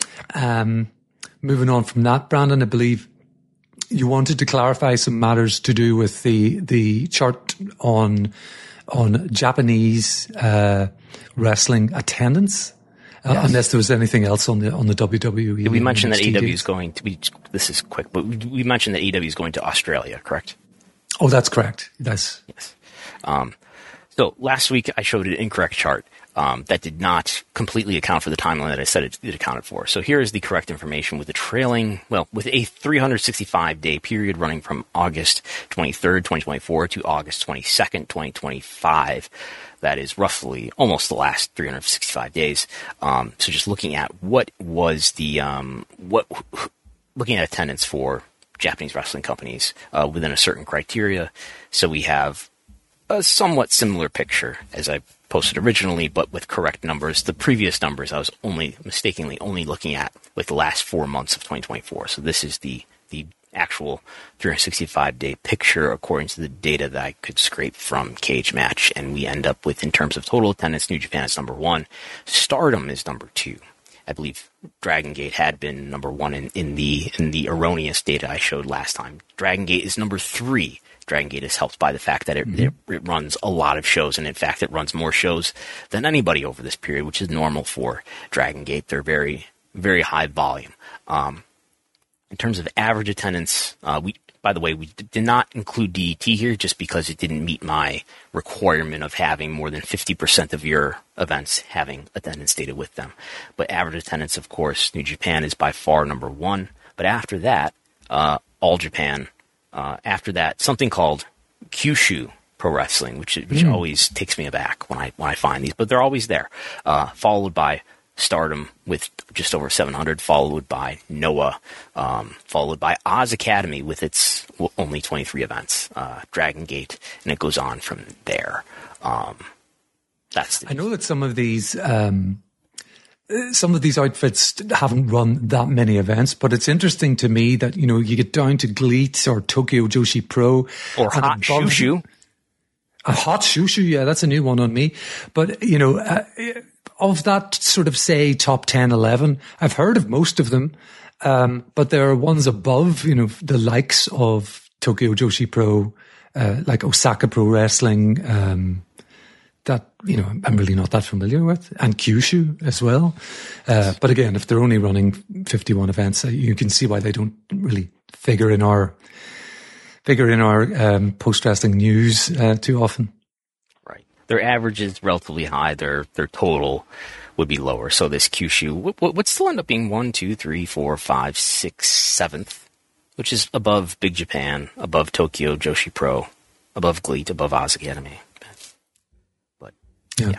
Um, moving on from that, Brandon, I believe you wanted to clarify some matters to do with the the chart on on Japanese uh, wrestling attendance. Uh, yes. Unless there was anything else on the on the W W E. Yeah, we mentioned that A E W is going to be. This is quick, but we, we mentioned that A E W is going to Australia, correct? Oh, that's correct. That's yes. Um, So last week I showed an incorrect chart um, that did not completely account for the timeline that I said it, it accounted for. So here is the correct information with the trailing, well, with a three hundred sixty-five day period running from August twenty-third, twenty twenty-four to August twenty-second, twenty twenty-five. That is roughly almost the last three hundred sixty-five days. Um, so just looking at what was the, um, what, looking at attendance for Japanese wrestling companies uh, within a certain criteria. So we have a somewhat similar picture as I posted originally, but with correct numbers. The previous numbers I was only mistakenly only looking at like the last four months of twenty twenty-four. So this is the the actual three hundred sixty-five day picture according to the data that I could scrape from Cage Match, and we end up with, in terms of total attendance, New Japan is number one, Stardom is number two. I believe Dragon Gate had been number one in, in the in the erroneous data I showed last time. Dragon Gate is number three. Dragon Gate is helped by the fact that it, mm-hmm. it, it runs a lot of shows, and in fact it runs more shows than anybody over this period, which is normal for Dragon Gate. They're very, very high volume. Um, in terms of average attendance, uh, we by the way, we d- did not include D D T here just because it didn't meet my requirement of having more than fifty percent of your events having attendance data with them. But average attendance, of course, New Japan is by far number one. But after that, uh, All Japan. Uh, after that, something called Kyushu Pro Wrestling, which which mm. always takes me aback when I when I find these, but they're always there. Uh, followed by Stardom with just over seven hundred, followed by Noah, um, followed by Oz Academy with its well, only twenty-three events, uh, Dragon Gate, and it goes on from there. Um, that's the- I know that some of these. Um Some of these outfits haven't run that many events, but it's interesting to me that, you know, you get down to GLEAT or Tokyo Joshi Pro. Or Hot Shushu. A Hot Shushu, yeah, that's a new one on me. But, you know, uh, of that sort of, say, top ten, eleven, I've heard of most of them, um, but there are ones above, you know, the likes of Tokyo Joshi Pro, uh, like Osaka Pro Wrestling, um, that, you know, I'm really not that familiar with, and Kyushu as well. Uh, but again, if they're only running fifty-one events, you can see why they don't really figure in our, figure in our, um, post-wrestling news, uh, too often. Right. Their average is relatively high. Their, their total would be lower. So this Kyushu would, would still end up being one, two, three, four, five, six, seventh, which is above Big Japan, above Tokyo Joshi Pro, above GLEAT, above Oz Academy. Yeah. yeah.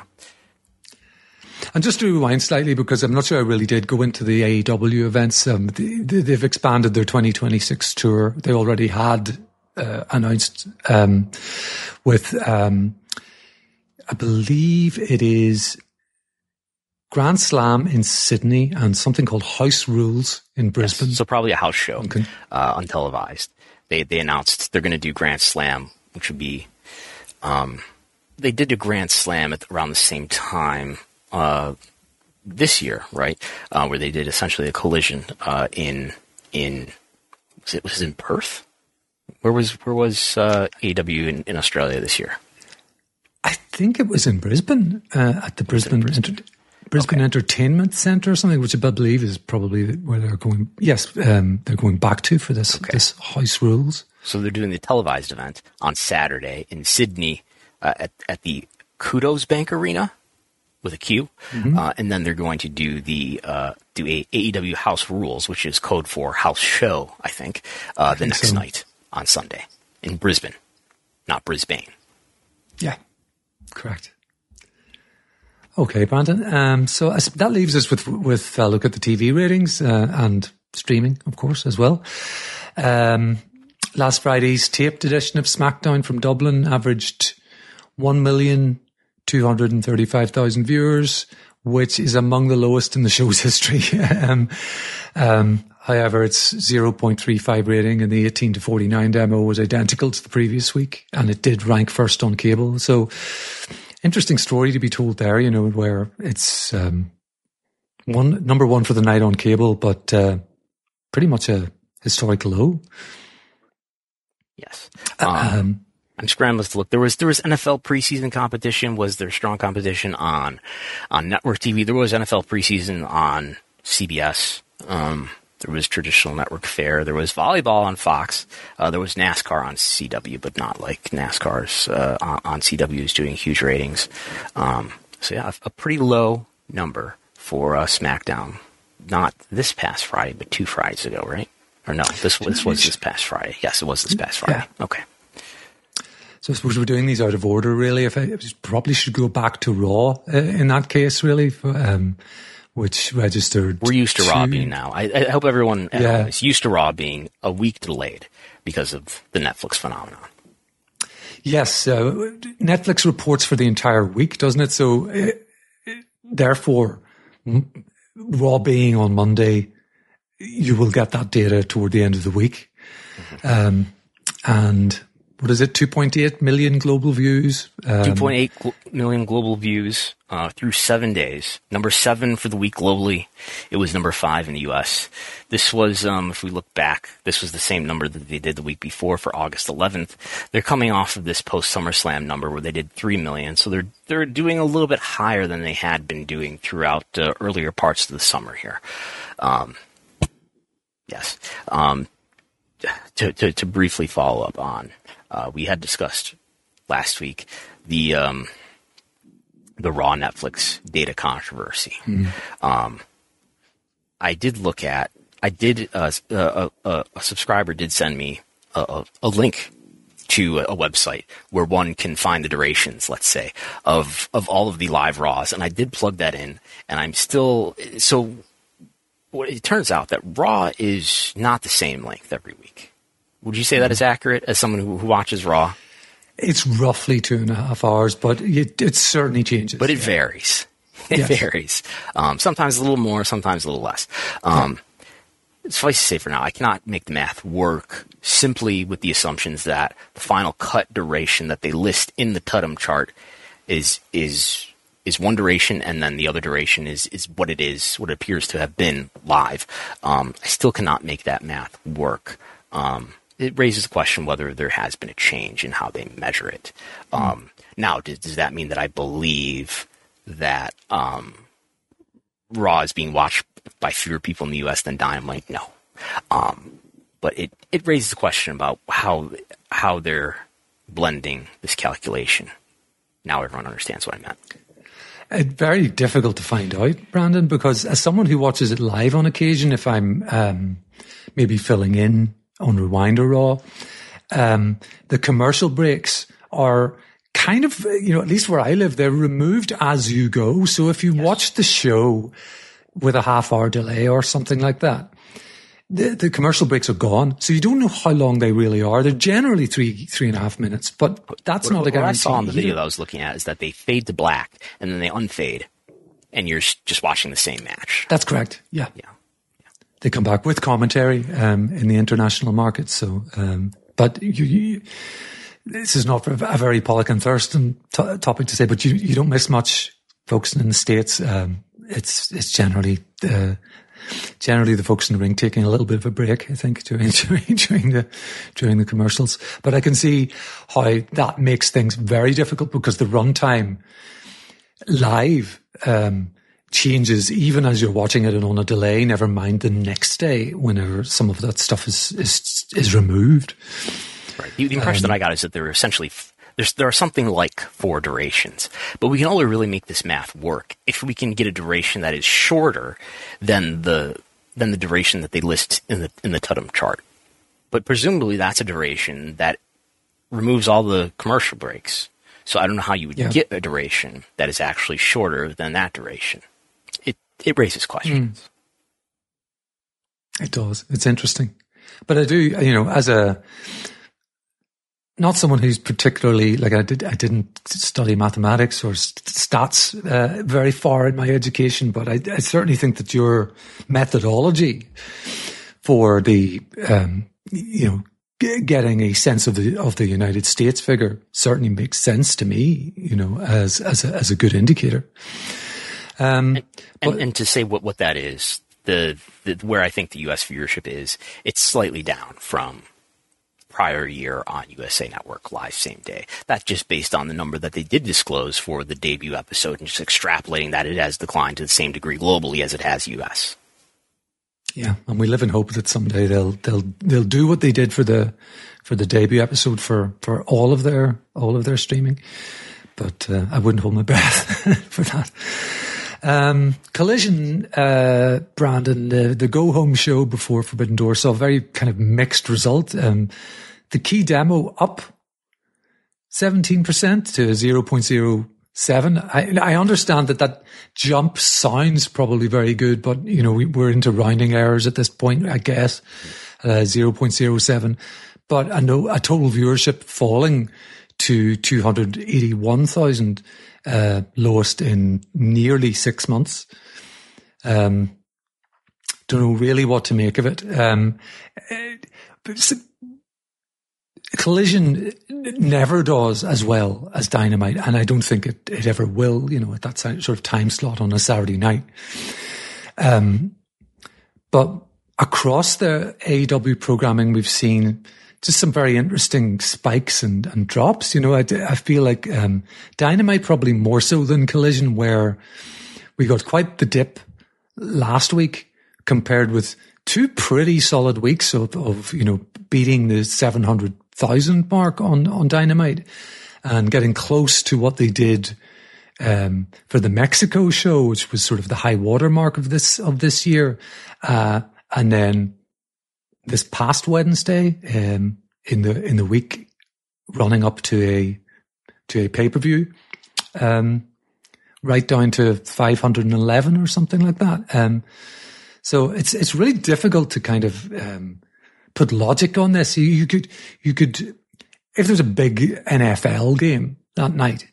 And just to rewind slightly, because I'm not sure I really did go into the A E W events. Um, they, they've expanded their twenty twenty-six tour. They already had uh, announced um, with, um, I believe it is Grand Slam in Sydney and something called House Rules in Brisbane. Yes, so probably a house show, okay. uh, untelevised. They they announced they're going to do Grand Slam, which would be. Um, They did a Grand Slam at around the same time uh, this year, right? Uh, where they did essentially a collision uh, in in was it was it in Perth? Where was where was uh, A E W in, in Australia this year? I think it was in Brisbane uh, at the Brisbane Brisbane, Enter- Brisbane okay. Entertainment Centre or something, which I believe is probably where they're going. Yes, um, they're going back to for this okay. this House Rules. So they're doing the televised event on Saturday in Sydney. Uh, at, at the Kudos Bank Arena with a Q, mm-hmm. uh, and then they're going to do the uh, do a A E W House Rules, which is code for House Show, I think, uh, I the think next so. night on Sunday in Brisbane, not Brisbane. Yeah, correct. Okay, Brandon. Um, so as, that leaves us with with a look at the T V ratings uh, and streaming, of course, as well. Um, last Friday's taped edition of SmackDown from Dublin averaged one million two hundred thirty-five thousand viewers, which is among the lowest in the show's history. um, um, however, its zero point three five rating in the eighteen to forty-nine demo was identical to the previous week, and it did rank first on cable. So, interesting story to be told there, you know, where it's um, one number one for the night on cable, but uh, pretty much a historic low. Yes. Um, um I'm scrambling to look. There was there was N F L preseason competition. Was there strong competition on on network T V? There was N F L preseason on C B S. Um, there was traditional network fare. There was volleyball on Fox. Uh, there was NASCAR on C W, but not like NASCAR's uh, on, on C W is doing huge ratings. Um, so yeah, a, a pretty low number for uh, SmackDown. Not this past Friday, but two Fridays ago, right? Or no, this, this was this past Friday. Yes, it was this past Friday. Yeah. Okay. So I suppose we're doing these out of order, really. If I, I probably should go back to Raw uh, in that case, really, for, um, which registered. We're used to two, Raw being now. I, I hope everyone yeah. is used to Raw being a week delayed because of the Netflix phenomenon. Yes, uh, Netflix reports for the entire week, doesn't it? So, uh, therefore, Raw being on Monday, you will get that data toward the end of the week. Mm-hmm. Um, and what is it? two point eight million global views. Um, two point eight gl- million global views uh, through seven days. Number seven for the week globally. It was number five in the U S. This was, um, if we look back, this was the same number that they did the week before for August eleventh. They're coming off of this post SummerSlam number where they did three million. So they're they're doing a little bit higher than they had been doing throughout uh, earlier parts of the summer here. Um, yes. Um, to, to to briefly follow up on. Uh, we had discussed last week the um, the Raw Netflix data controversy. Mm. Um, I did look at, I did, uh, a, a, a subscriber did send me a, a, a link to a, a website where one can find the durations, let's say, of of all of the live Raws, and I did plug that in, and I'm still so. Well, it turns out that Raw is not the same length every week. Would you say that is accurate as someone who, who watches Raw? It's roughly two and a half hours, but it, it certainly changes. But it yeah. varies. It yes. varies. Um, sometimes a little more, sometimes a little less. Um, yeah. Suffice to say for now, I cannot make the math work simply with the assumptions that the final cut duration that they list in the Tudum chart is is is one duration, and then the other duration is is what it is, what it appears to have been live. Um, I still cannot make that math work. Um, It raises the question whether there has been a change in how they measure it. Um, mm. Now, does, does that mean that I believe that um, Raw is being watched by fewer people in the U S than Dynamite? No. Um, but it, it raises the question about how how they're blending this calculation. Now everyone understands what I meant. It's very difficult to find out, Brandon, because as someone who watches it live on occasion, if I'm um, maybe filling in on Rewind or Raw, um, the commercial breaks are kind of, you know, at least where I live, they're removed as you go. So if you yes. watch the show with a half hour delay or something like that, the, the commercial breaks are gone. So you don't know how long they really are. They're generally three, three and a half minutes, but that's what, not a guarantee. What I saw on the either. video that I was looking at is that they fade to black and then they unfade and you're just watching the same match. That's correct. Yeah. Yeah. They come back with commentary um, in the international market. So, um, but you, you, this is not a very Pollock and Thurston t- topic to say, but you, you don't miss much, folks in the States. Um, it's it's generally uh, generally the folks in the ring taking a little bit of a break, I think, during during, during the during the commercials. But I can see how that makes things very difficult because the runtime live. Um, changes even as you're watching it and on a delay, never mind the next day whenever some of that stuff is is, is removed. Right. The, the impression um, that I got is that there are essentially there's there are something like four durations, but we can only really make this math work if we can get a duration that is shorter than the than the duration that they list in the in the Tudum chart. But presumably that's a duration that removes all the commercial breaks. So I don't know how you would yeah. get a duration that is actually shorter than that duration. It it raises questions. Mm. It does. It's interesting. But I do, you know, as a, not someone who's particularly, like I did, I didn't study mathematics or stats uh, very far in my education, but I, I certainly think that your methodology for the, um, you know, getting a sense of the of the United States figure certainly makes sense to me, you know, as as a, as a good indicator. Um, and, and, but, and to say what, what that is, the, the where I think the U S viewership is, it's slightly down from prior year on U S A Network live same day. That's just based on the number that they did disclose for the debut episode and just extrapolating that it has declined to the same degree globally as it has U S. Yeah, and we live in hope that someday they'll they'll they'll do what they did for the for the debut episode for, for all of their all of their streaming. But uh, I wouldn't hold my breath for that. Um, Collision, uh, Brandon, the, the go home show before Forbidden Door saw a very kind of mixed result. Um, the key demo up seventeen percent to zero point zero seven. I, I understand that that jump sounds probably very good, but you know, we, we're into rounding errors at this point, I guess, uh, zero point zero seven. But I know a total viewership falling to two hundred eighty-one thousand, uh, lowest in nearly six months. Um, don't know really what to make of it. Um, Collision never does as well as Dynamite, and I don't think it, it ever will, you know, at that sort of time slot on a Saturday night. Um, but across the A E W programming, we've seen just some very interesting spikes and, and drops. You know, I, I feel like um, Dynamite probably more so than Collision, where we got quite the dip last week compared with two pretty solid weeks of, of you know, beating the seven hundred thousand mark on, on Dynamite and getting close to what they did um, for the Mexico show, which was sort of the high water mark of this of this year. Uh, and then this past Wednesday, um, in the in the week running up to a to a pay per view, um, right down to five hundred eleven or something like that. Um, so it's it's really difficult to kind of um, put logic on this. You, you could you could if there's a big N F L game that night,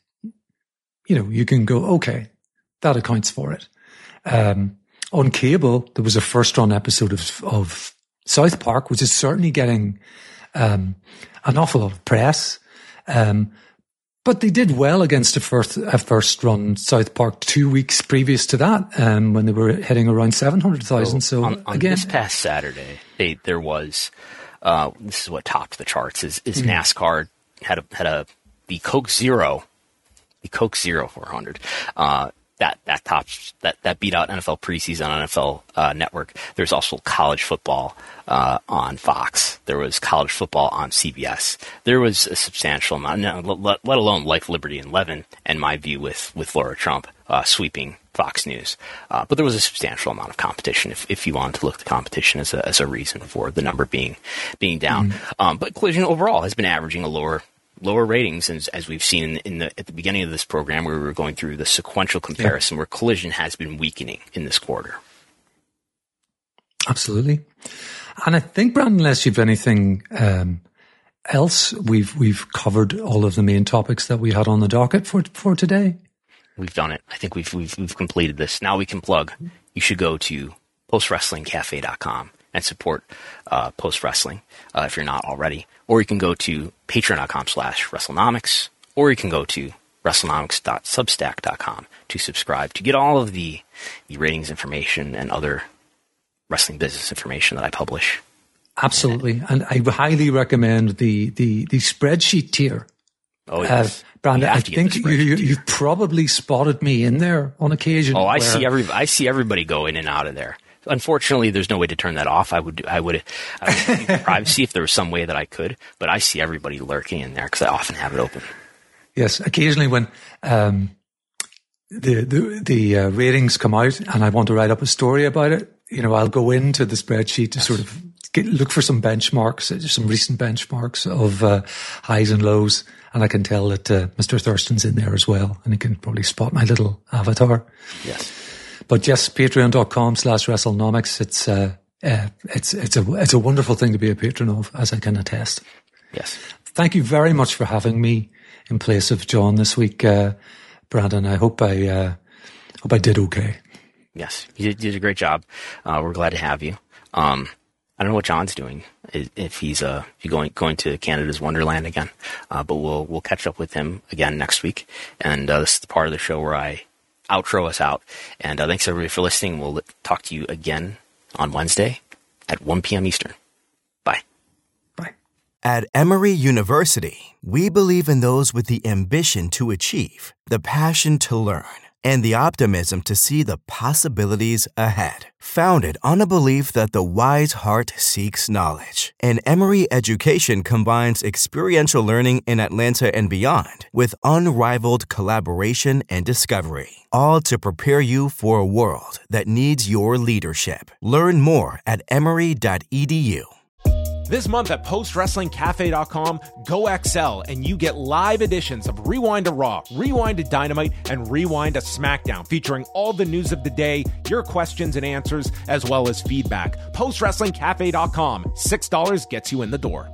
you know, you can go, okay, that accounts for it. Um, on cable, there was a first run episode of of South Park, which is certainly getting um, an awful lot of press. Um, but they did well against a first, a first run South Park two weeks previous to that, um, when they were hitting around seven hundred thousand. So, so on, on again, this past Saturday, they, there was, uh, this is what topped the charts is, is mm-hmm. NASCAR had a, had a, the Coke Zero, the Coke Zero four hundred, uh, That that tops that that beat out N F L preseason on N F L uh, Network. There's also college football uh, on Fox. There was college football on C B S. There was a substantial amount, no, let, let alone Life, Liberty, and Levin, and My View with with Laura Trump uh, sweeping Fox News. Uh, but there was a substantial amount of competition. If if you wanted to look at the competition as a as a reason for the number being being down, mm-hmm. um, but Collision overall has been averaging a lower. lower ratings, as, as we've seen in, in the at the beginning of this program, where we were going through the sequential comparison, yeah. where Collision has been weakening in this quarter. Absolutely, and I think, Brandon, unless you've anything um, else, we've we've covered all of the main topics that we had on the docket for for today. We've done it. I think we've we've we've completed this. Now we can plug. You should go to post wrestling cafe dot com and support uh, Post Wrestling uh, if you're not already. Or you can go to patreon dot com slash WrestleNomics, or you can go to WrestleNomics dot substack dot com to subscribe to get all of the, the ratings information and other wrestling business information that I publish. Absolutely. And I highly recommend the, the, the spreadsheet tier. Oh, yes. Uh, Brandon, I think you, you, you've probably spotted me in there on occasion. Oh, I see every I see everybody go in and out of there. Unfortunately, there's no way to turn that off. I would, I would, I would privacy if there was some way that I could, but I see everybody lurking in there because I often have it open. Yes, occasionally when um, the the, the uh, ratings come out and I want to write up a story about it, you know, I'll go into the spreadsheet to yes. sort of get, look for some benchmarks, some recent benchmarks of uh, highs and lows, and I can tell that uh, Mister Thurston's in there as well, and he can probably spot my little avatar. Yes. But yes, patreon dot com slash WrestleNomics. It's, uh, uh, it's, it's a, it's a wonderful thing to be a patron of, as I can attest. Yes. Thank you very much for having me in place of John this week, uh, Brandon. I hope I, uh, hope I did okay. Yes. You did, you did a great job. Uh, we're glad to have you. Um, I don't know what John's doing, if he's, uh, if he's going, going to Canada's Wonderland again. Uh, but we'll, we'll catch up with him again next week. And, uh, this is the part of the show where I, outro us out. And uh, thanks everybody for listening. We'll talk to you again on Wednesday at one p.m. Eastern. Bye. Bye. At Emory University, we believe in those with the ambition to achieve, the passion to learn, and the optimism to see the possibilities ahead. Founded on a belief that the wise heart seeks knowledge, and Emory Education combines experiential learning in Atlanta and beyond with unrivaled collaboration and discovery, all to prepare you for a world that needs your leadership. Learn more at emory dot e d u. This month at post wrestling cafe dot com, go X L and you get live editions of Rewind to Raw, Rewind to Dynamite, and Rewind to SmackDown, featuring all the news of the day, your questions and answers, as well as feedback. post wrestling cafe dot com. six dollars gets you in the door.